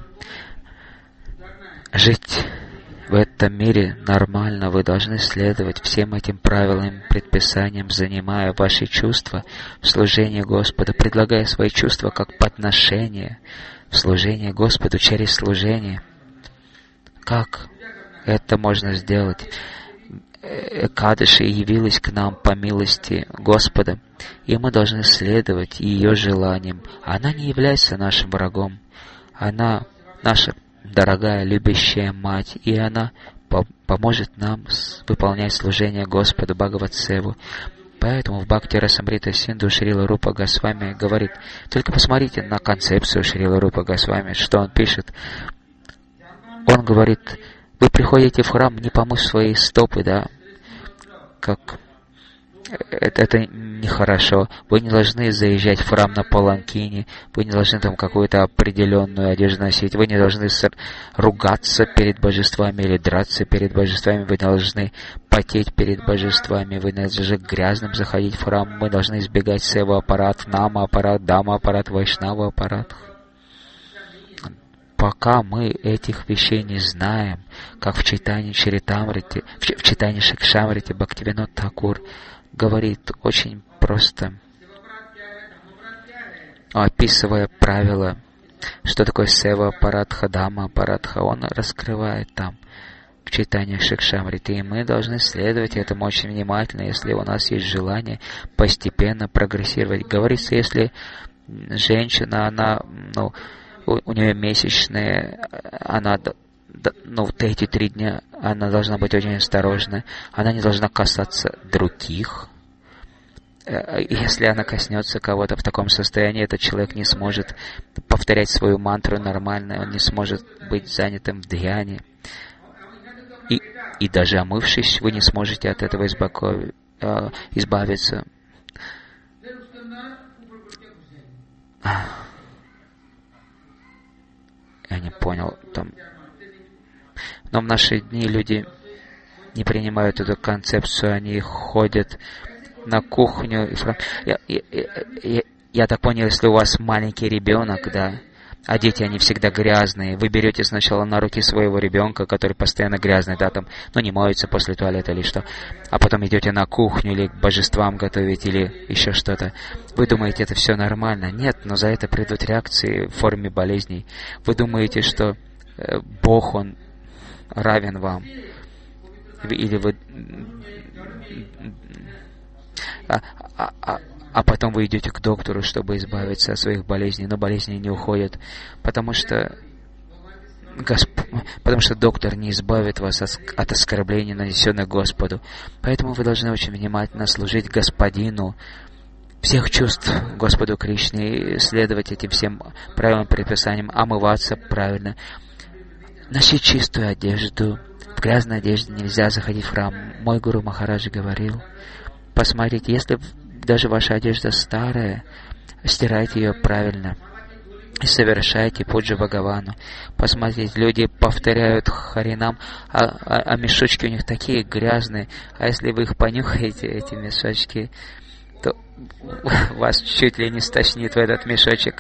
A: жить в этом мире нормально, вы должны следовать всем этим правилам, предписаниям, занимая ваши чувства в служении Господу, предлагая свои чувства как подношение в служении Господу через служение. Как это можно сделать? Экадыши явилась к нам по милости Господа, и мы должны следовать ее желаниям. Она не является нашим врагом. Она наша дорогая, любящая мать, и она поможет нам выполнять служение Господу Бхагават-севу. Поэтому в Бхакти Расамрита Синду Шрила Рупа Госвами говорит, только посмотрите на концепцию Шрила Рупа Госвами, что он пишет. Он говорит, вы приходите в храм не помыть свои стопы, да, как это нехорошо. Вы не должны заезжать в храм на паланкине, вы не должны там какую-то определенную одежду носить, вы не должны ругаться перед божествами или драться перед божествами, вы не должны потеть перед божествами, вы не должны грязным заходить в храм, мы должны избегать сева-аппарат, нама-аппарат, дама-аппарат, вайшнава-аппарат. Пока мы этих вещей не знаем, как в читании Чаритамрити, в читании Шикшамрити Бхактивинод Тхакур говорит очень просто, описывая правила, что такое сева аппаратха, дама аппаратха, он раскрывает там в читании Шикшамрити, и мы должны следовать этому очень внимательно, если у нас есть желание постепенно прогрессировать. Говорится, если женщина, она, у нее месячные, она, эти 3 дня она должна быть очень осторожна, она не должна касаться других. Если она коснется кого-то в таком состоянии, этот человек не сможет повторять свою мантру нормально, он не сможет быть занятым в дхьяне. И даже омывшись, вы не сможете от этого избавиться. Я не понял там. Но в наши дни люди не принимают эту концепцию, они ходят на кухню. Я так понял, если у вас маленький ребенок, да, А дети, они всегда грязные. Вы берете сначала на руки своего ребенка, который постоянно грязный, да, там, ну, не моется после туалета или что. А потом идете на кухню или к божествам готовить, или еще что-то. Вы думаете, это все нормально? Нет, но за это придут реакции в форме болезней. Вы думаете, что Бог, Он равен вам. Или вы... А потом вы идете к доктору, чтобы избавиться от своих болезней, но болезни не уходят, потому что доктор не избавит вас от оскорблений, нанесенных Господу. Поэтому вы должны очень внимательно служить Господину, всех чувств Господу Кришне, следовать этим всем правилам, предписаниям, омываться правильно, носить чистую одежду. В грязной одежде нельзя заходить в храм. Мой гуру Махарадж говорил, посмотрите, если даже ваша одежда старая, стирайте ее правильно и совершайте пуджу Бхагавану. Посмотрите, люди повторяют Харинам, а мешочки у них такие грязные, а если вы их понюхаете, эти мешочки, то вас чуть ли не стошнит в этот мешочек.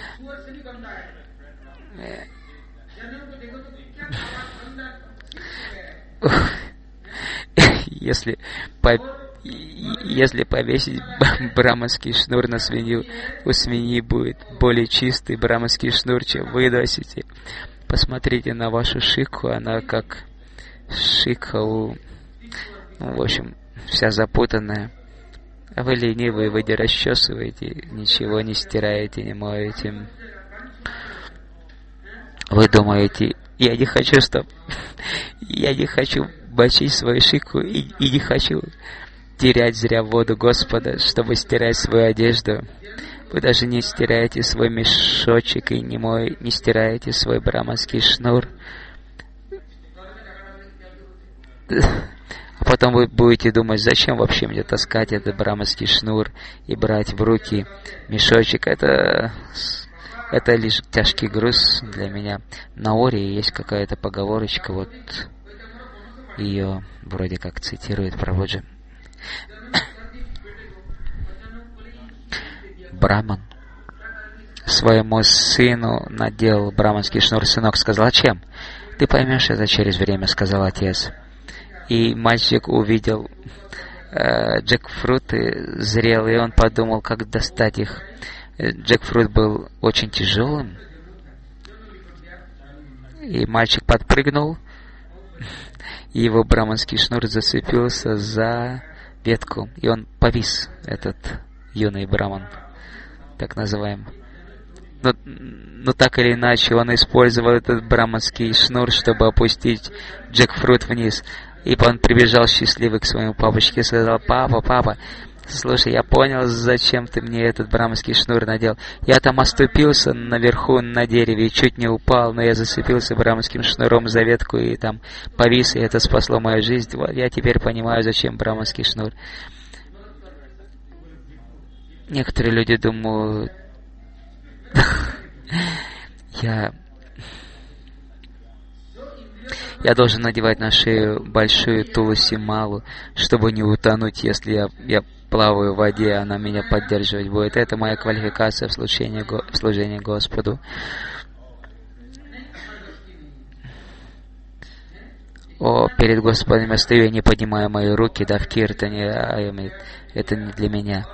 A: Если повесить браманский шнур на свинью, у свиньи будет более чистый браманский шнур, чем вы носите. Посмотрите на вашу шикху, она как шикха в общем, вся запутанная. А вы ленивые, вы не расчесываете, ничего не стираете, не моете. Вы думаете, я не хочу мочить свою шикху и не хочу терять зря воду Господа, чтобы стирать свою одежду. Вы даже не стираете свой мешочек и не стираете свой браманский шнур. А потом вы будете думать, зачем вообще мне таскать этот браманский шнур и брать в руки мешочек. Это лишь тяжкий груз для меня. На Ории есть какая-то поговорочка, вот ее вроде как цитирует Прабхуджи. Браман своему сыну надел браманский шнур. Сынок сказал, зачем? Ты поймешь это через время, сказал отец. И мальчик увидел джекфруты зрелые, и он подумал, как достать их. Джекфрут был очень тяжелым, и мальчик подпрыгнул, и его браманский шнур зацепился за ветку, и он повис, этот юный браман, так называемый. Но так или иначе, он использовал этот браманский шнур, чтобы опустить джекфрут вниз. И он прибежал счастливый к своему папочке и сказал, папа, слушай, я понял, зачем ты мне этот браманский шнур надел. Я там оступился наверху на дереве и чуть не упал, но я зацепился браманским шнуром за ветку и там повис, и это спасло мою жизнь. Вот я теперь понимаю, зачем браманский шнур. Некоторые люди думают, я должен надевать на шею большую тулуси малу, чтобы не утонуть, если я плаваю в воде, она меня поддерживать будет. Это моя квалификация в служении Господу. Перед Господом я стою, я не поднимаю мои руки, да, в киртане, это не для меня.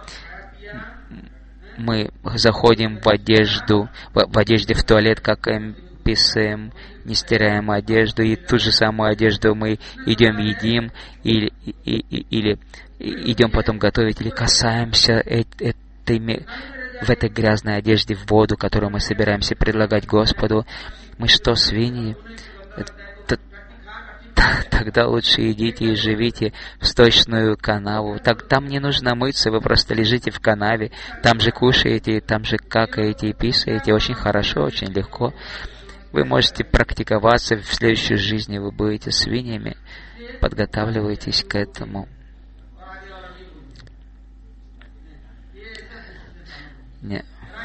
A: Мы заходим в одежде в туалет, как писаем, не стираем одежду, и ту же самую одежду мы едим, или идем потом готовить, или касаемся в этой грязной одежде в воду, которую мы собираемся предлагать Господу. Мы что, свиньи? Тогда лучше идите и живите в сточную канаву. Там не нужно мыться, вы просто лежите в канаве, там же кушаете, там же какаете и писаете. Очень хорошо, очень легко. Вы можете практиковаться, в следующей жизни вы будете свиньями. Подготавливайтесь к этому. Нет.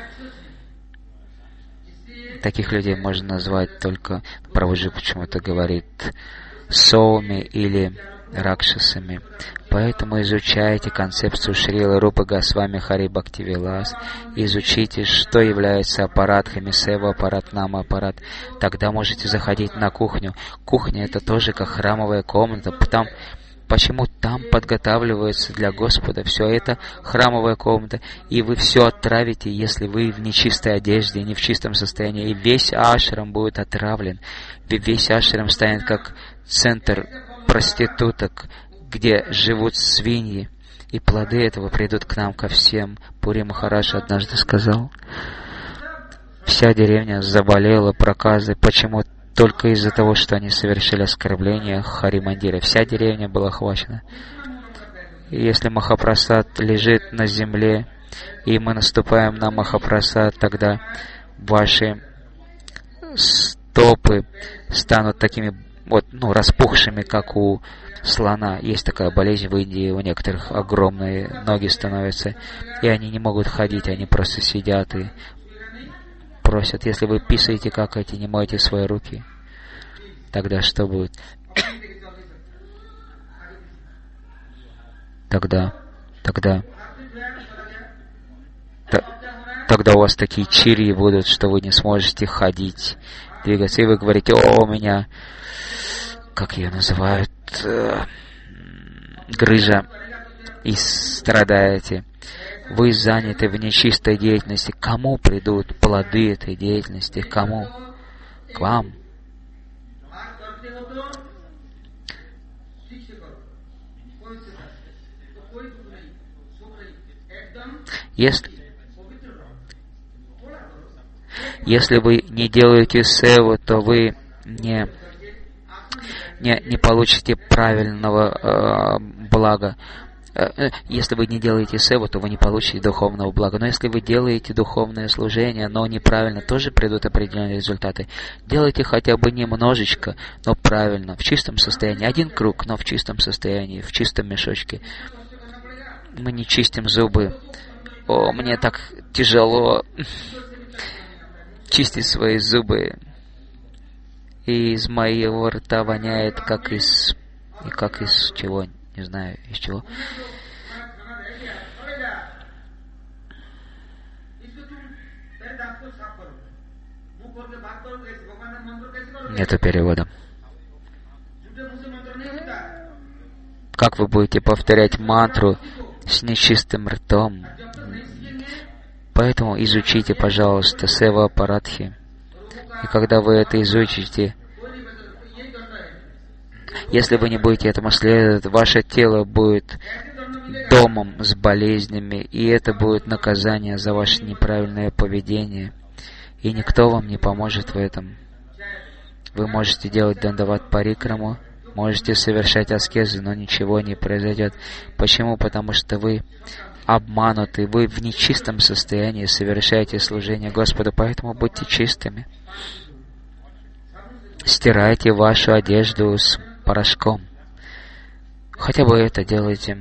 A: Таких людей можно назвать только, Прабхуджи почему-то говорит, соуми или ракшасами. Поэтому изучайте концепцию Шрилы Рупы Госвами Хари Бхактивилас, изучите, что является аппаратхами, сева аппарат, нама аппарат. Тогда можете заходить на кухню. Кухня — это тоже как храмовая комната. Почему там подготавливается для Господа все это храмовая комната, и вы все отравите, если вы в нечистой одежде, не в чистом состоянии, и весь ашрам будет отравлен. Весь ашрам станет как центр проституток, где живут свиньи, и плоды этого придут к нам, ко всем. Пури Махарадж однажды сказал: вся деревня заболела проказой. Почему? Только из-за того, что они совершили оскорбление Хари Мандира. Вся деревня была охвачена. И если Махапрасад лежит на земле, и мы наступаем на Махапрасад, тогда ваши стопы станут такими распухшими, как у слона. Есть такая болезнь в Индии, у некоторых огромные ноги становятся, и они не могут ходить, они просто сидят и просят: если вы писаете, какаете, не моете свои руки, тогда что будет? Тогда у вас такие чирьи будут, что вы не сможете ходить, двигаться. И вы говорите: о, у меня, как ее называют, грыжа, и страдаете. Вы заняты в нечистой деятельности. Кому придут плоды этой деятельности? Кому? К вам. Если вы не делаете севу, то вы не получите правильного блага. Если вы не делаете севу, то вы не получите духовного блага. Но если вы делаете духовное служение, но неправильно, тоже придут определенные результаты. Делайте хотя бы немножечко, но правильно, в чистом состоянии. 1 круг, но в чистом состоянии, в чистом мешочке. Мы не чистим зубы. О, мне так тяжело чистить свои зубы. И из моего рта воняет, как из чего, не знаю, из чего. Нету перевода. Как вы будете повторять мантру с нечистым ртом? Поэтому изучите, пожалуйста, сева аппаратхи. И когда вы это изучите, если вы не будете этому следовать, ваше тело будет домом с болезнями, и это будет наказание за ваше неправильное поведение. И никто вам не поможет в этом. Вы можете делать дандават парикраму, можете совершать аскезы, но ничего не произойдет. Почему? Потому что вы обмануты, вы в нечистом состоянии совершаете служение Господу, поэтому будьте чистыми. Стирайте вашу одежду с порошком. Хотя бы это делайте.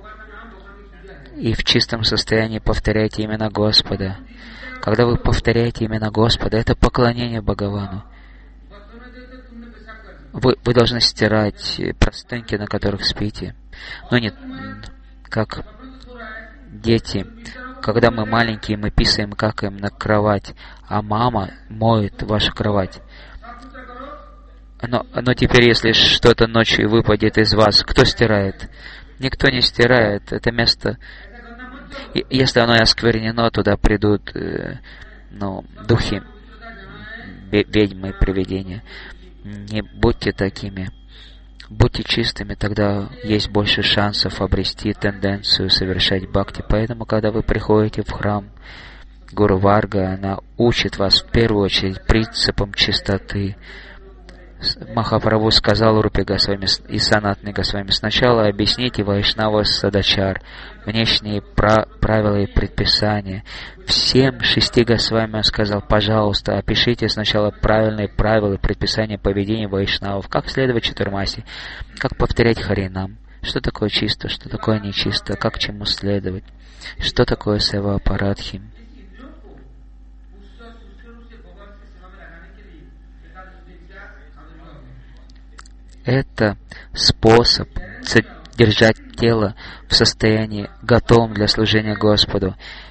A: И в чистом состоянии повторяйте имена Господа. Когда вы повторяете имена Господа, это поклонение Бхагавану. Вы должны стирать простынки, на которых спите. Но не как дети. Когда мы маленькие, мы писаем, какаем на кровать, а мама моет вашу кровать. Но теперь, если что-то ночью выпадет из вас, кто стирает? Никто не стирает. Это место... Если оно осквернено, туда придут духи, ведьмы, привидения. Не будьте такими. Будьте чистыми, тогда есть больше шансов обрести тенденцию совершать бхакти. Поэтому, когда вы приходите в храм, Гуру Варга, она учит вас в первую очередь принципам чистоты. Махапрабху сказал Рупе Госвами и Санатане Госвами: сначала объясните Вайшнава Садачар, внешние правила и предписания. Всем 6 Госвами он сказал: пожалуйста, опишите сначала правильные правила и предписания поведения Вайшнавов, как следовать Чатурмаси, как повторять Харинам, что такое чисто, что такое нечисто, как чему следовать, что такое сева аппаратхи. Это способ держать тело в состоянии готовом для служения Господу.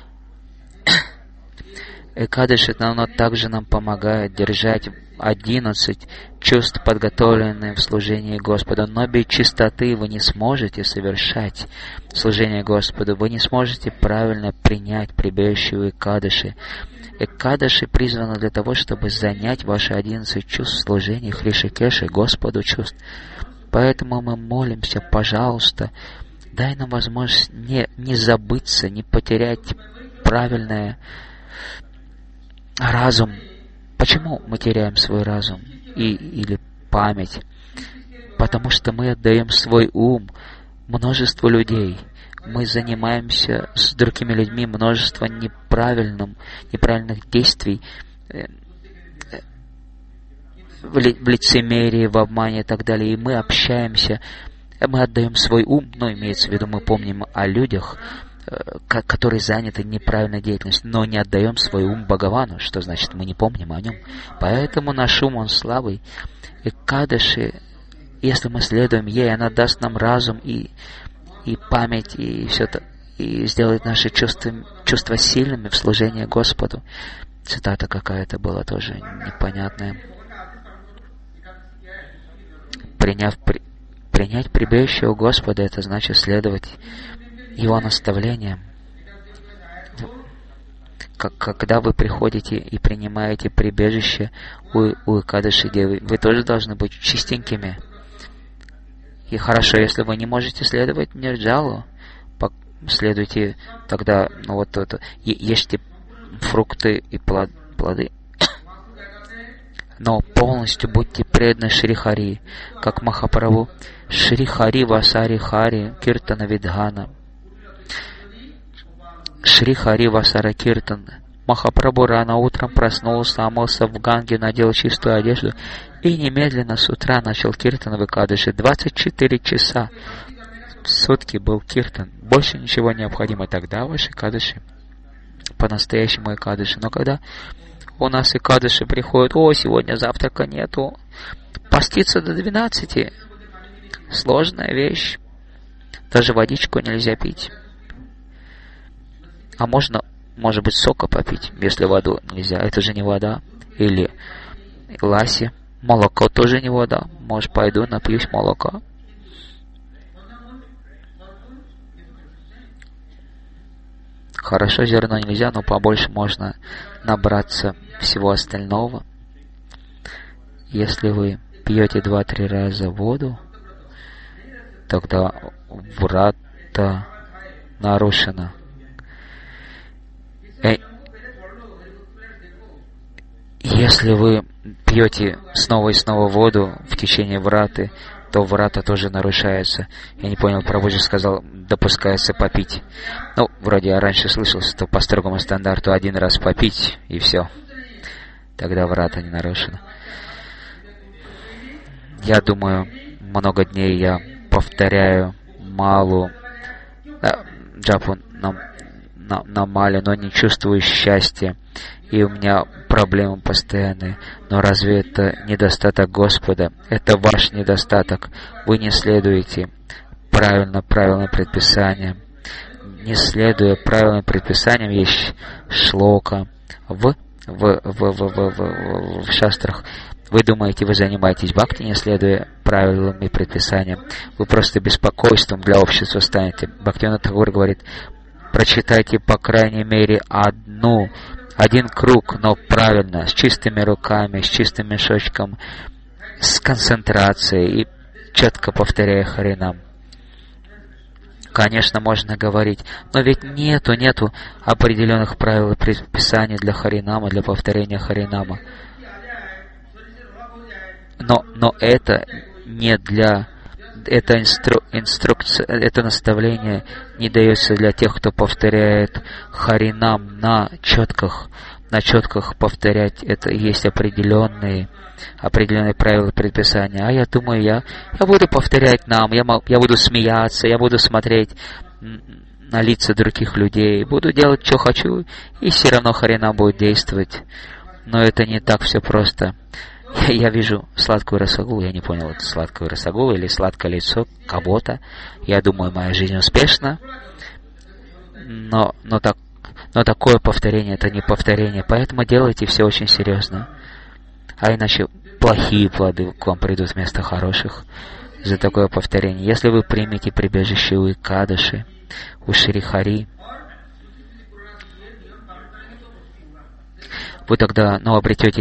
A: Экадыши также нам помогает держать 11 чувств, подготовленные в служении Господу. Но без чистоты вы не сможете совершать служение Господу. Вы не сможете правильно принять прибежище у Экадыши. Экадыши призваны для того, чтобы занять ваши 11 чувств в служении Хришикеши, Господу чувств. Поэтому мы молимся, пожалуйста, дай нам возможность не забыться, не потерять правильное разум. Почему мы теряем свой разум или память? Потому что мы отдаем свой ум множеству людей. Мы занимаемся с другими людьми множеством неправильных действий в лицемерии, в обмане и так далее. И мы общаемся, мы отдаем свой ум, но имеется в виду, мы помним о людях, которые заняты неправильной деятельностью, но не отдаем свой ум Бхагавану, что значит, мы не помним о нем. Поэтому наш ум, он слабый. И Кадыши, если мы следуем ей, она даст нам разум и память, и все это, и сделает наши чувства сильными в служении Господу. Цитата какая-то была тоже непонятная. Принять прибежище у Господа, это значит следовать Его наставлениям. Когда вы приходите и принимаете прибежище у Экадыши Девы, вы тоже должны быть чистенькими. И хорошо, если вы не можете следовать Нирджалу, следуйте тогда, ешьте фрукты и плоды. Но полностью будьте преданы Шри Хари, как Махапрабху. Шри Хари Васари Хари Киртана Видхана. Шри Хари Васара Киртан. Махапрабху рано утром проснулся, омылся в Ганге, надел чистую одежду и немедленно с утра начал киртан в Экадыши. 24 часа в сутки был киртан. Больше ничего необходимо. Тогда ваши Экадыши по-настоящему Экадыши. Но когда у нас Экадыши приходят, сегодня завтрака нету, поститься до 12, сложная вещь. Даже водичку нельзя пить. А может быть, сока попить, если воду нельзя. Это же не вода. Или ласи. Молоко тоже не вода. Может, пойду напьюсь молока. Хорошо, зерно нельзя, но побольше можно набраться всего остального. Если вы пьете 2-3 раза воду, тогда врата нарушена. Если вы пьете снова и снова воду в течение враты, то врата тоже нарушается. Я не понял, Прабхуджи сказал, допускается попить. Вроде я раньше слышал, что по строгому стандарту 1 раз попить, и все. Тогда врата не нарушена. Я думаю, много дней я повторяю малу джапу на мале, но не чувствую счастья. И у меня проблемы постоянные. Но разве это недостаток Господа? Это ваш недостаток. Вы не следуете правильным предписаниям. Не следуя правильным предписаниям, есть шлока в шастрах. Вы думаете, вы занимаетесь бхакти, не следуя правилам и предписаниям. Вы просто беспокойством для общества станете. Бхактивинода Тхакур говорит, прочитайте по крайней мере один круг, но правильно, с чистыми руками, с чистым мешочком, с концентрацией и четко повторяя Харинам. Конечно, можно говорить, но ведь нету определенных правил и предписаний для Харинама, для повторения Харинама. Но это не для... Это инструкция, это наставление не дается для тех, кто повторяет Харинам на четках повторять. Это есть определенные правила предписания. А я думаю, я буду повторять я буду смеяться, я буду смотреть на лица других людей, буду делать, что хочу, и все равно Харинам будет действовать. Но это не так все просто. Я вижу сладкую росогулу, я не понял, это сладкую росогулу или сладкое лицо кого-то. Я думаю, моя жизнь успешна, но такое повторение — это не повторение, поэтому делайте все очень серьезно. А иначе плохие плоды к вам придут вместо хороших за такое повторение. Если вы примете прибежище у Икадыши, у Шри Хари, вы тогда, обретете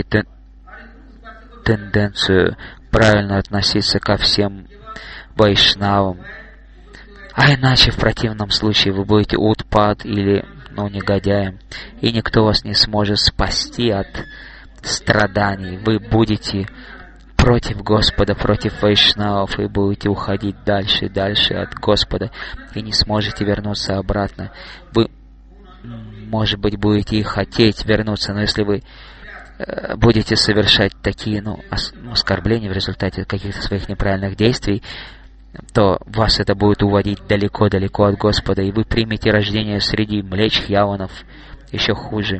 A: тенденцию правильно относиться ко всем вайшнавам. А иначе, в противном случае, вы будете утпад или, негодяем, и никто вас не сможет спасти от страданий. Вы будете против Господа, против вайшнавов, и будете уходить дальше и дальше от Господа, и не сможете вернуться обратно. Вы, может быть, будете и хотеть вернуться, но если вы будете совершать такие, оскорбления в результате каких-то своих неправильных действий, то вас это будет уводить далеко-далеко от Господа, и вы примете рождение среди млечных яванов, еще хуже.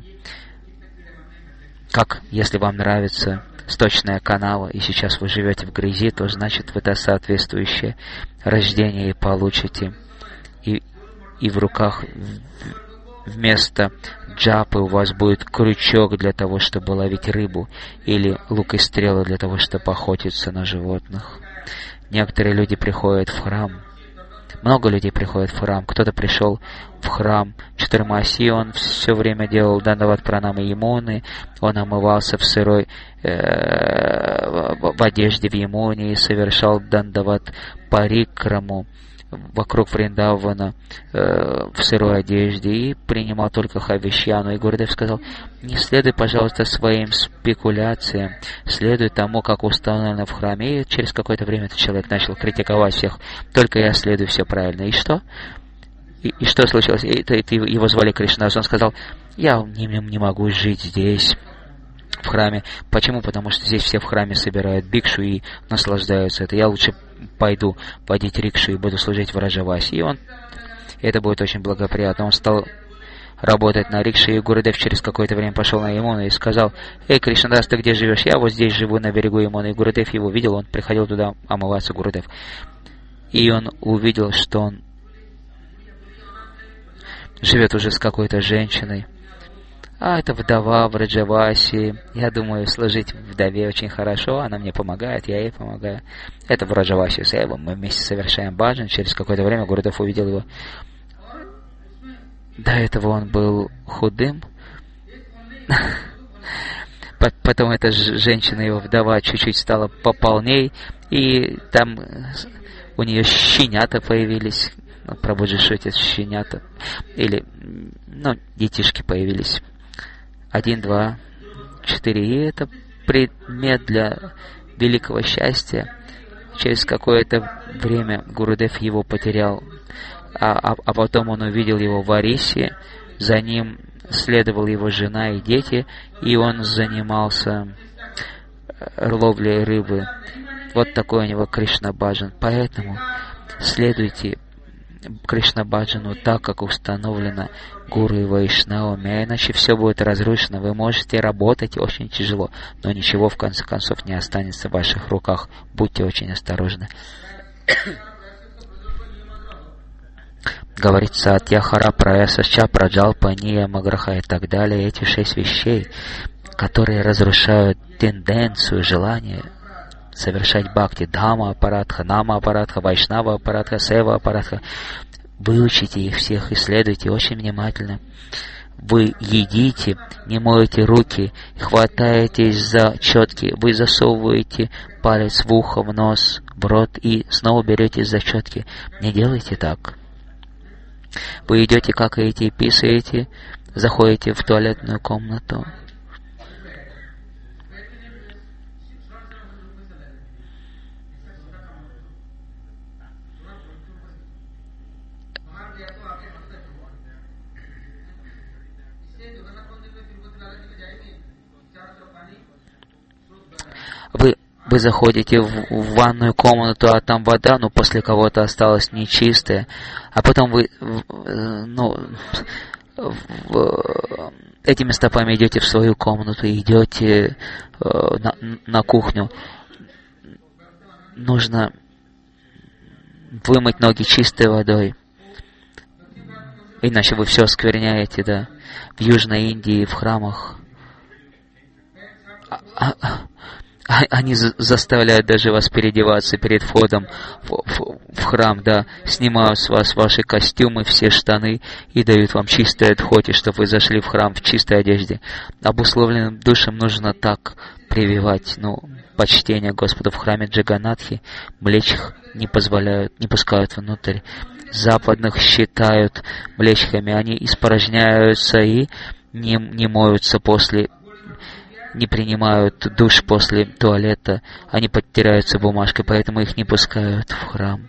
A: Как, если вам нравится сточная канава, и сейчас вы живете в грязи, то значит вы это соответствующее рождение и получите. И в руках вместо джапы у вас будет крючок для того, чтобы ловить рыбу, или лук и стрелы для того, чтобы охотиться на животных. Некоторые люди приходят в храм. Много людей приходят в храм. Кто-то пришел в храм Чатурмаси, он все время делал дандават пранамы Ямуны, он омывался в сырой в одежде в Ямуне и совершал дандават парикраму вокруг Вриндавана в сырой одежде и принимал только хавишьяну. И Гурудев сказал: не следуй, пожалуйста, своим спекуляциям, следуй тому, как установлено в храме. И через какое-то время этот человек начал критиковать всех: только я следую все правильно. И что? И что случилось? Его звали Кришнадас. Он сказал: я не могу жить здесь, в храме. Почему? Потому что здесь все в храме собирают бикшу и наслаждаются это. Я лучше пойду водить рикшу и буду служить в Раджавасе. И это будет очень благоприятно. Он стал работать на рикше, и Гурудев через какое-то время пошел на Ямуну и сказал: эй, Кришнадас, ты где живешь? Я вот здесь живу на берегу Ямуны. И Гурудев его видел, он приходил туда омываться, Гурудев. И он увидел, что он живет уже с какой-то женщиной. А это вдова в Раджавасе. Я думаю, служить вдове очень хорошо. Она мне помогает, я ей помогаю. Это в Раджавасе Сейва. Мы вместе совершаем баджан. Через какое-то время Гурудев увидел его. До этого он был худым. Потом эта женщина, его вдова, чуть-чуть стала пополней. И там у нее щенята появились. Прабхуджи шутит, щенята. Или, детишки появились. 1, 2, 4. И это предмет для великого счастья. Через какое-то время Гурудев его потерял. А потом он увидел его в Арисе. За ним следовала его жена и дети. И он занимался ловлей рыбы. Вот такой у него Кришна-баджан. Поэтому следуйте Кришна-баджану так, как установлено гуру и вайшнавами, а иначе все будет разрушено. Вы можете работать очень тяжело, но ничего в конце концов не останется в ваших руках. Будьте очень осторожны. Говорится от Яхара, Праясача, Праджалпа, Ния, Маграха и так далее. Эти 6 вещей, которые разрушают тенденцию, желание совершать бхакти, дхама апаратха, нама апаратха, вайшнава апаратха, сева апаратха. Выучите их всех, исследуйте очень внимательно. Вы едите, не моете руки, хватаетесь за четки, вы засовываете палец в ухо, в нос, в рот и снова беретесь за четки. Не делайте так. Вы идете, какаете и писаете, заходите в туалетную комнату. Вы заходите в ванную комнату, а там вода, после кого-то осталась нечистая, а потом вы этими стопами идете в свою комнату, идете на кухню. Нужно вымыть ноги чистой водой. Иначе вы все оскверняете, да. В Южной Индии, в храмах они заставляют даже вас переодеваться перед входом в храм, да, снимают с вас ваши костюмы, все штаны и дают вам чистое дхоти, чтобы вы зашли в храм в чистой одежде. Обусловленным душам нужно так прививать, почтение Господу в храме Джаганатхи. Млечьих не позволяют, не пускают внутрь. Западных считают млечьими, они испорожняются и не моются после, не принимают душ после туалета, они подтираются бумажкой, поэтому их не пускают в храм.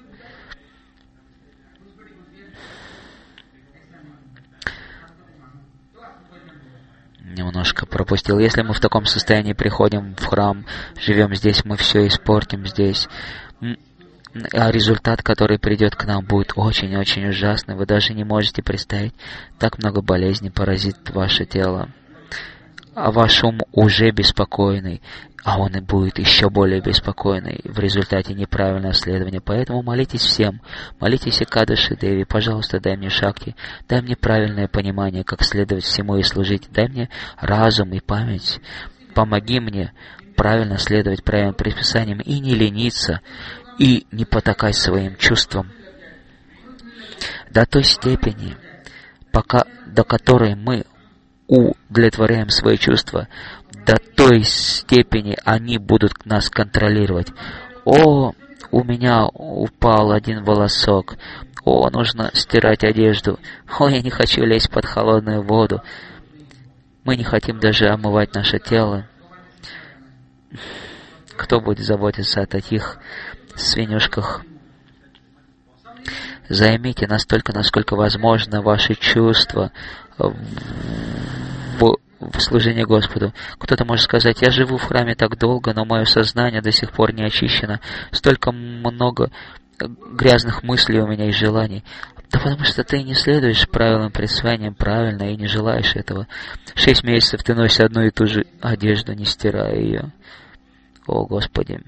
A: Немножко пропустил. Если мы в таком состоянии приходим в храм, живем здесь, мы все испортим здесь. А результат, который придет к нам, будет очень-очень ужасный. Вы даже не можете представить, так много болезней поразит ваше тело. А ваш ум уже беспокойный, а он и будет еще более беспокойный в результате неправильного следования. Поэтому молитесь всем, молитесь Экадаши Деви, пожалуйста, дай мне шакти, дай мне правильное понимание, как следовать всему и служить, дай мне разум и память, помоги мне правильно следовать правильным предписаниям и не лениться, и не потакать своим чувствам. До той степени, до которой мы удовлетворяем свои чувства, до той степени они будут нас контролировать. О, у меня упал один волосок. О, нужно стирать одежду. О, я не хочу лезть под холодную воду. Мы не хотим даже омывать наше тело. Кто будет заботиться о таких свинюшках? Займите настолько, насколько возможно, ваши чувства в служении Господу. Кто-то может сказать: я живу в храме так долго, но мое сознание до сих пор не очищено. Столько много грязных мыслей у меня и желаний. Да потому что ты не следуешь правилам предписаниям правильно и не желаешь этого. 6 месяцев ты носишь одну и ту же одежду, не стирая ее. О, Господи!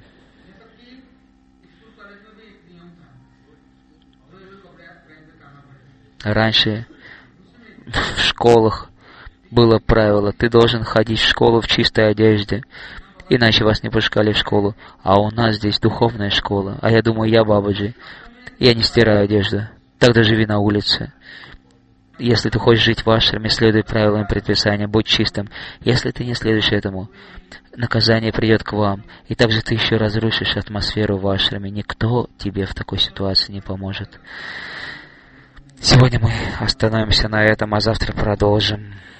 A: Раньше в школах было правило: ты должен ходить в школу в чистой одежде, иначе вас не пускали в школу. А у нас здесь духовная школа. А я думаю, я Бабаджи, я не стираю одежду. Тогда живи на улице. Если ты хочешь жить в ашраме, следуй правилам предписания, будь чистым. Если ты не следуешь этому, наказание придет к вам. И также ты еще разрушишь атмосферу в ашраме. Никто тебе в такой ситуации не поможет. Сегодня мы остановимся на этом, а завтра продолжим.